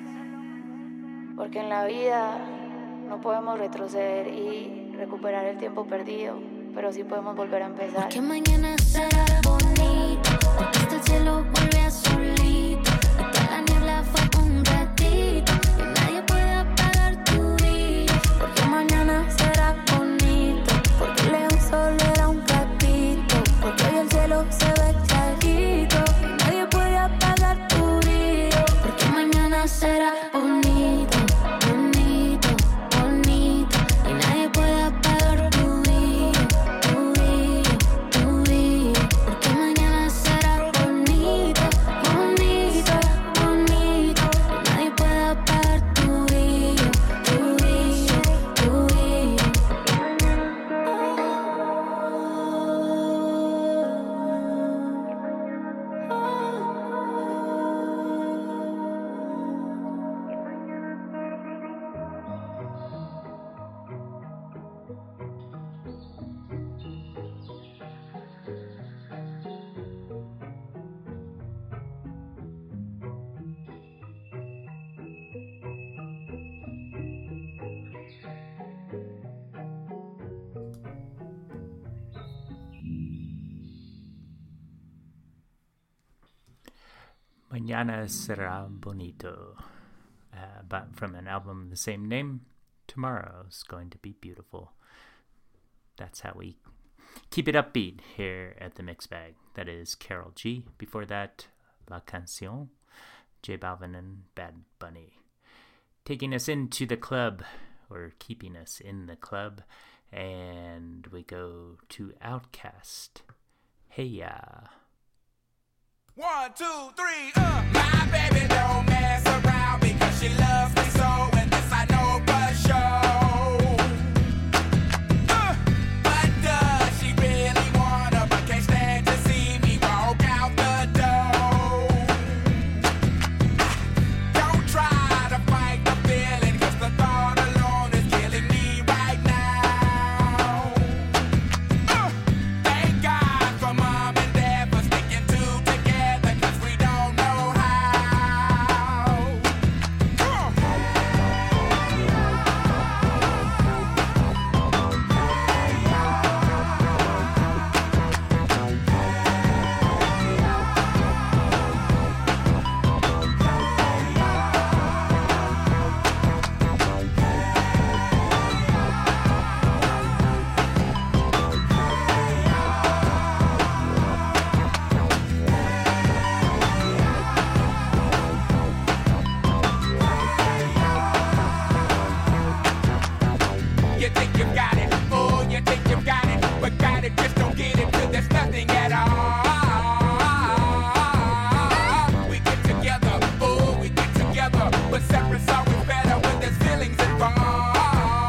Porque en la vida no podemos retroceder y recuperar el tiempo perdido, pero sí podemos volver a empezar. Porque mañana será bonito, porque hasta el cielo vuelve azulito. Y toda la niebla fue un ratito y nadie puede apagar tu brillo. Porque mañana será bonito, porque el león solo era un gatito, porque hoy el cielo se ve clarito y nadie puede apagar tu brillo. Porque mañana será bonito, bonito, bonito y nadie puede apagar tu brillo, tu brillo, tu brillo. Porque mañana será bonito, bonito. Mañana será bonito. But from an album of the same name, Tomorrow's Going to Be Beautiful. That's how we keep it upbeat here at the Mix Bag. That is Carol G. Before that, La Canción, J Balvin and Bad Bunny. Taking us into the club, or keeping us in the club, and we go to Outkast. Hey ya. 1, 2, 3, My baby don't mess around because she loves me so, and this I know for sure. But does she really wanna, but can't stand to see me walk out the door? Don't try to fight the feeling, cause the thought alone is killing me right now. Thank God for mom and dad for sticking two together, cause we don't know how. You think you've got it, oh, you think you've got it, but got it, just don't get it till there's nothing at all. We get together, oh, we get together, but separate's always better when there's feelings involved.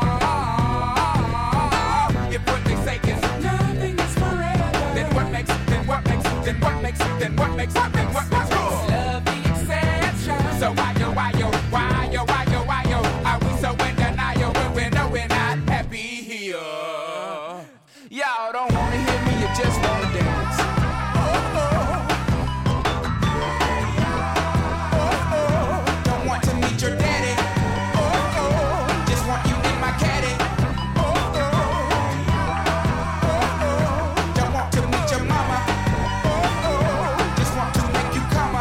If what they say is nothing is forever, then what makes it, then what makes it, then what makes it, then what makes it, then what makes it? Love the exception. So why are we so in denial when we know we're not happy here? Y'all don't wanna hear me, you just wanna dance. Don't want to meet your daddy. Just want you in my caddy. Don't want to meet your mama. Just want to make you come.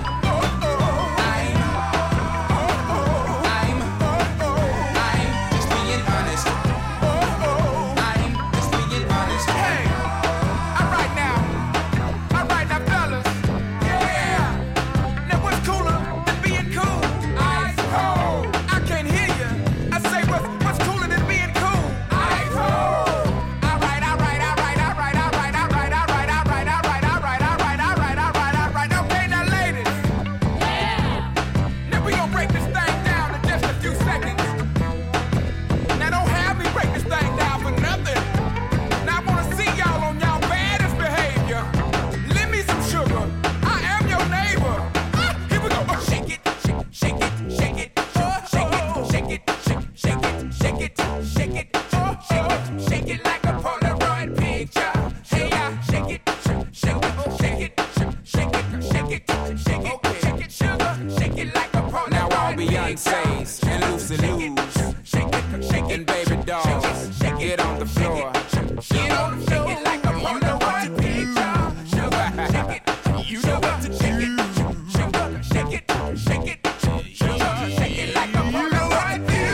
I'm just being honest. I'm just being honest. Hey, alright now, fellas. Yeah. Now what's cooler than being cool? Ice cold. I can't hear you. I say what's cooler than being cool? Ice cold. Alright. Okay, now ladies. Yeah. Now we gonna break this thing down in just a few seconds. Now don't have me break this thing down for nothing. Now I wanna see y'all on y'all baddest behavior. Lend me some sugar. I am your neighbor. Here we go. Shake it, shake it, shake it, shake it, shake it, shake it, shake it, shake it, shake it, shake it like a Polaroid picture. Hey, shake it, shake it, shake it, shake it, shake it, shake it, sugar, shake it like a Polaroid picture. Now all Beyonce's and Lucy Lou's and baby dolls, get on the floor. Get on the floor like a Polaroid picture. Sugar, shake it, you know what to shake it. Sugar, shake it, shake it, sugar, shake it like a Polaroid picture.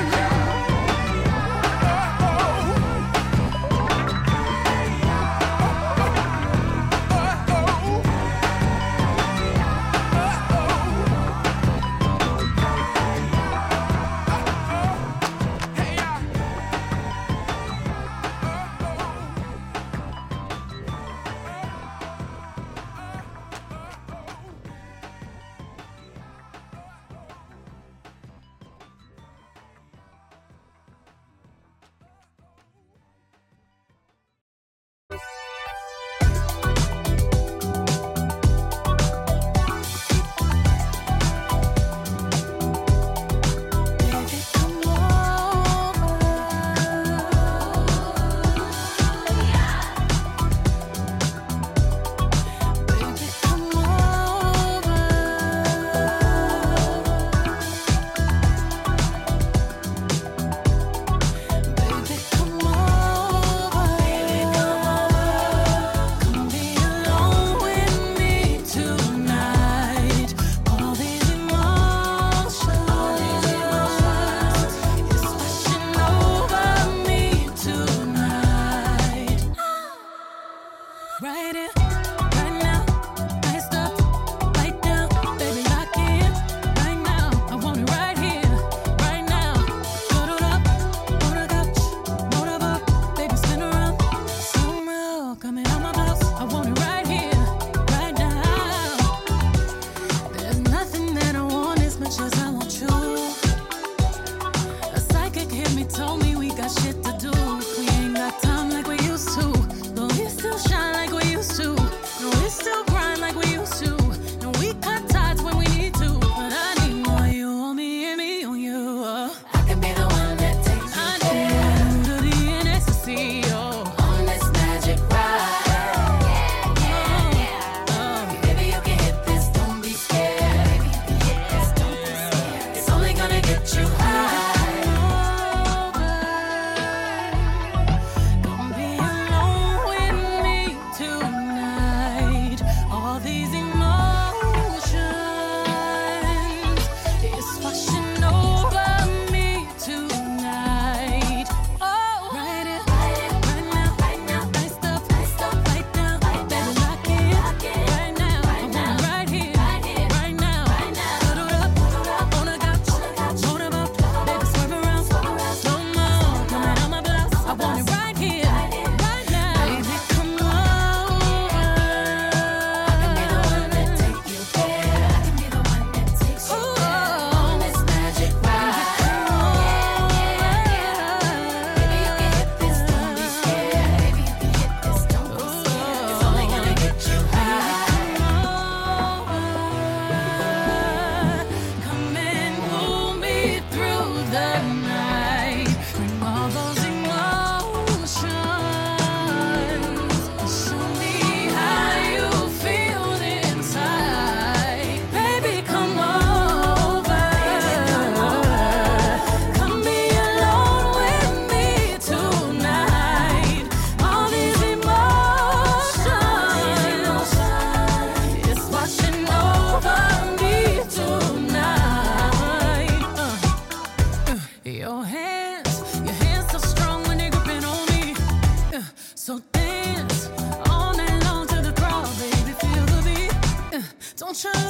Don't you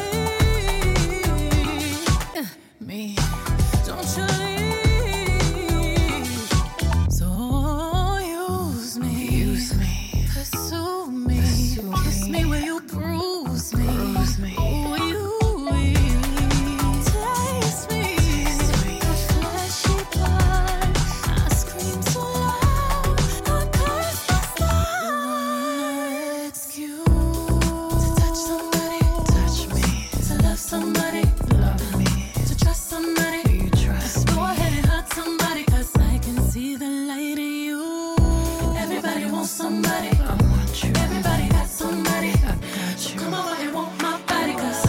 leave me. Don't you leave. So use me, pursue me, kiss me where you bruise me. Ooh, you taste me, the fleshy part. I scream so loud, I curse the stars. It's cute to touch somebody, touch me. To love somebody, love me. To trust somebody, do you trust me? Go ahead and hurt somebody, 'cause I can see the light in you. Everybody wants somebody, I want you. Everybody got somebody, I got you. Come over and want my body, 'cause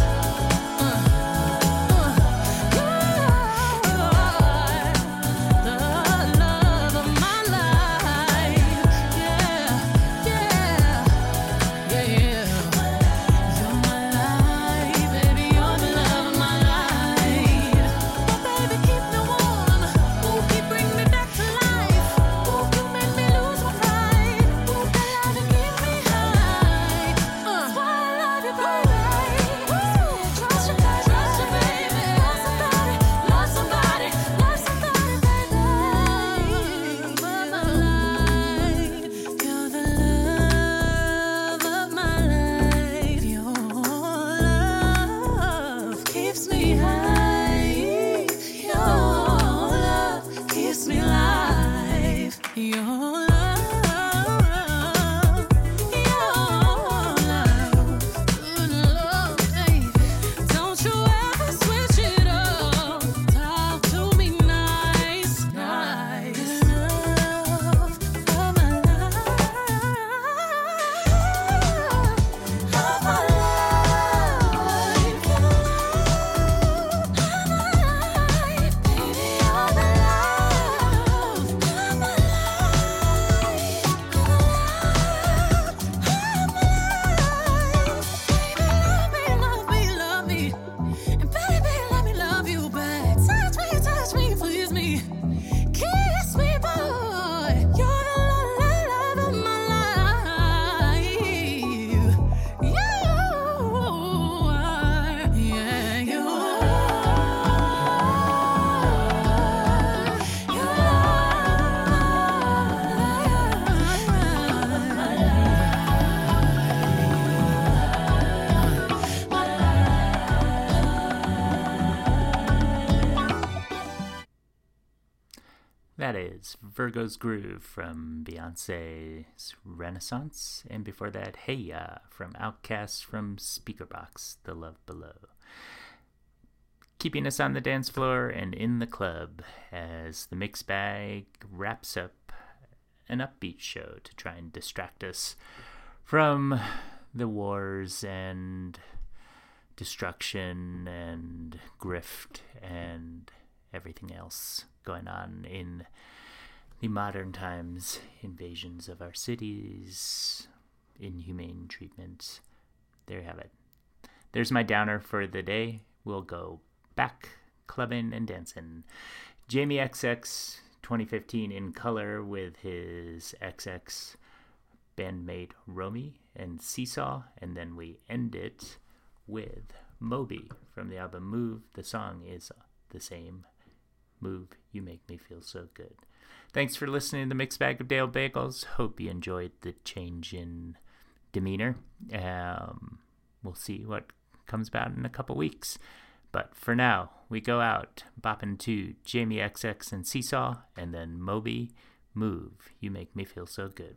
you're the love of my life. Yeah, yeah, yeah. You're my life, baby, you're the love of my life. Oh, baby, keep me warm. Ooh, keep bring me back to life. Ooh, you make me lose my pride. Ooh, that love you keep me high. That's why I love you, baby. Trust you, baby. Trust you, baby. Love somebody, love somebody, love somebody, baby. My life, you're the love of my life. Your love keeps me high. Your love keeps me alive. Your love, good love, baby. Don't you ever switch it up. Talk to me nice, nice. Love of my life, of my life, your love of my life, baby, you're the love of my life. Love me, love me, and baby, let me love you back. Touch me, please me, kiss me, boy. You're the love of my life. You are, yeah, you That is Virgo's Groove from Beyonce's Renaissance, and before that, Hey Ya from Outkast from Speakerboxx, The Love Below. Keeping us on the dance floor and in the club as the Mixed Bag wraps up an upbeat show to try and distract us from the wars and destruction and grift and everything else going on in the modern times, invasions of our cities, inhumane treatment. There you have it. There's my downer for the day. We'll go back clubbing and dancing. Jamie XX 2015 in color with his XX bandmate Romy and Seesaw, and then we end it with Moby from the album Move. The song is the same. Move, you make me feel so good. Thanks for listening to the Mixed Bag of Dale Bagels. Hope you enjoyed the change in demeanor. We'll see what comes about in a couple weeks. But for now, we go out bopping to Jamie XX and Seesaw, and then Moby, Move, you make me feel so good.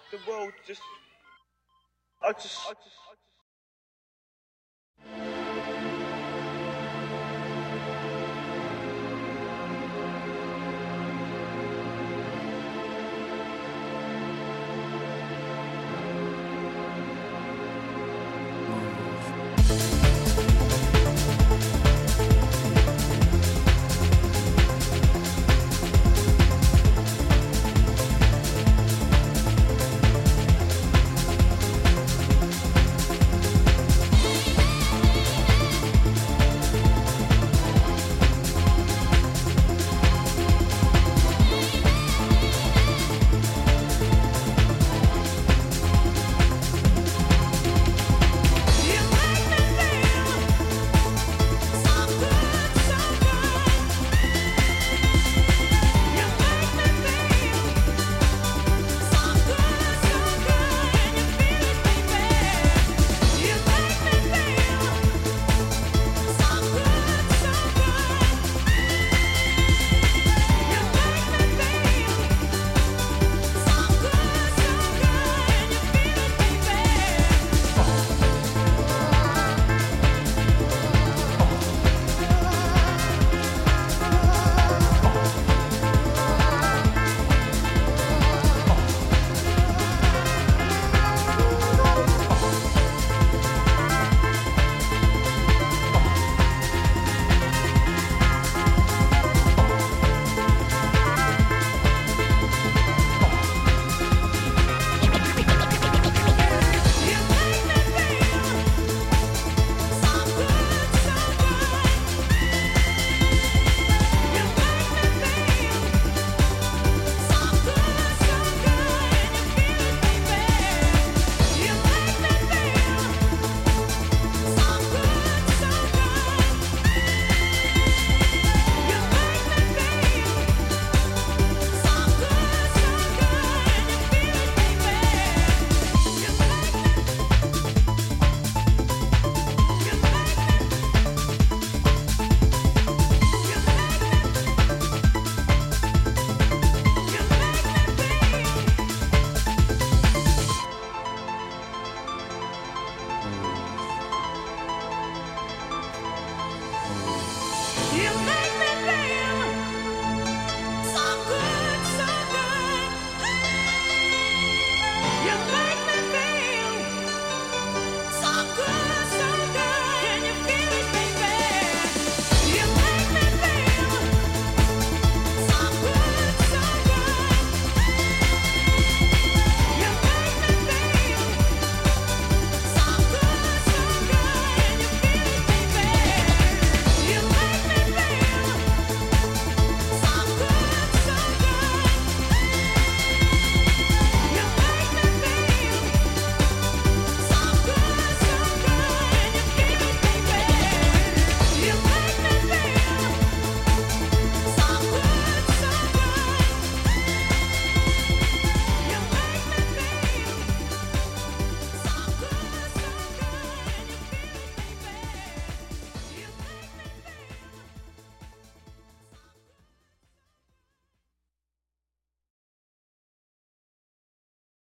the world just. I just.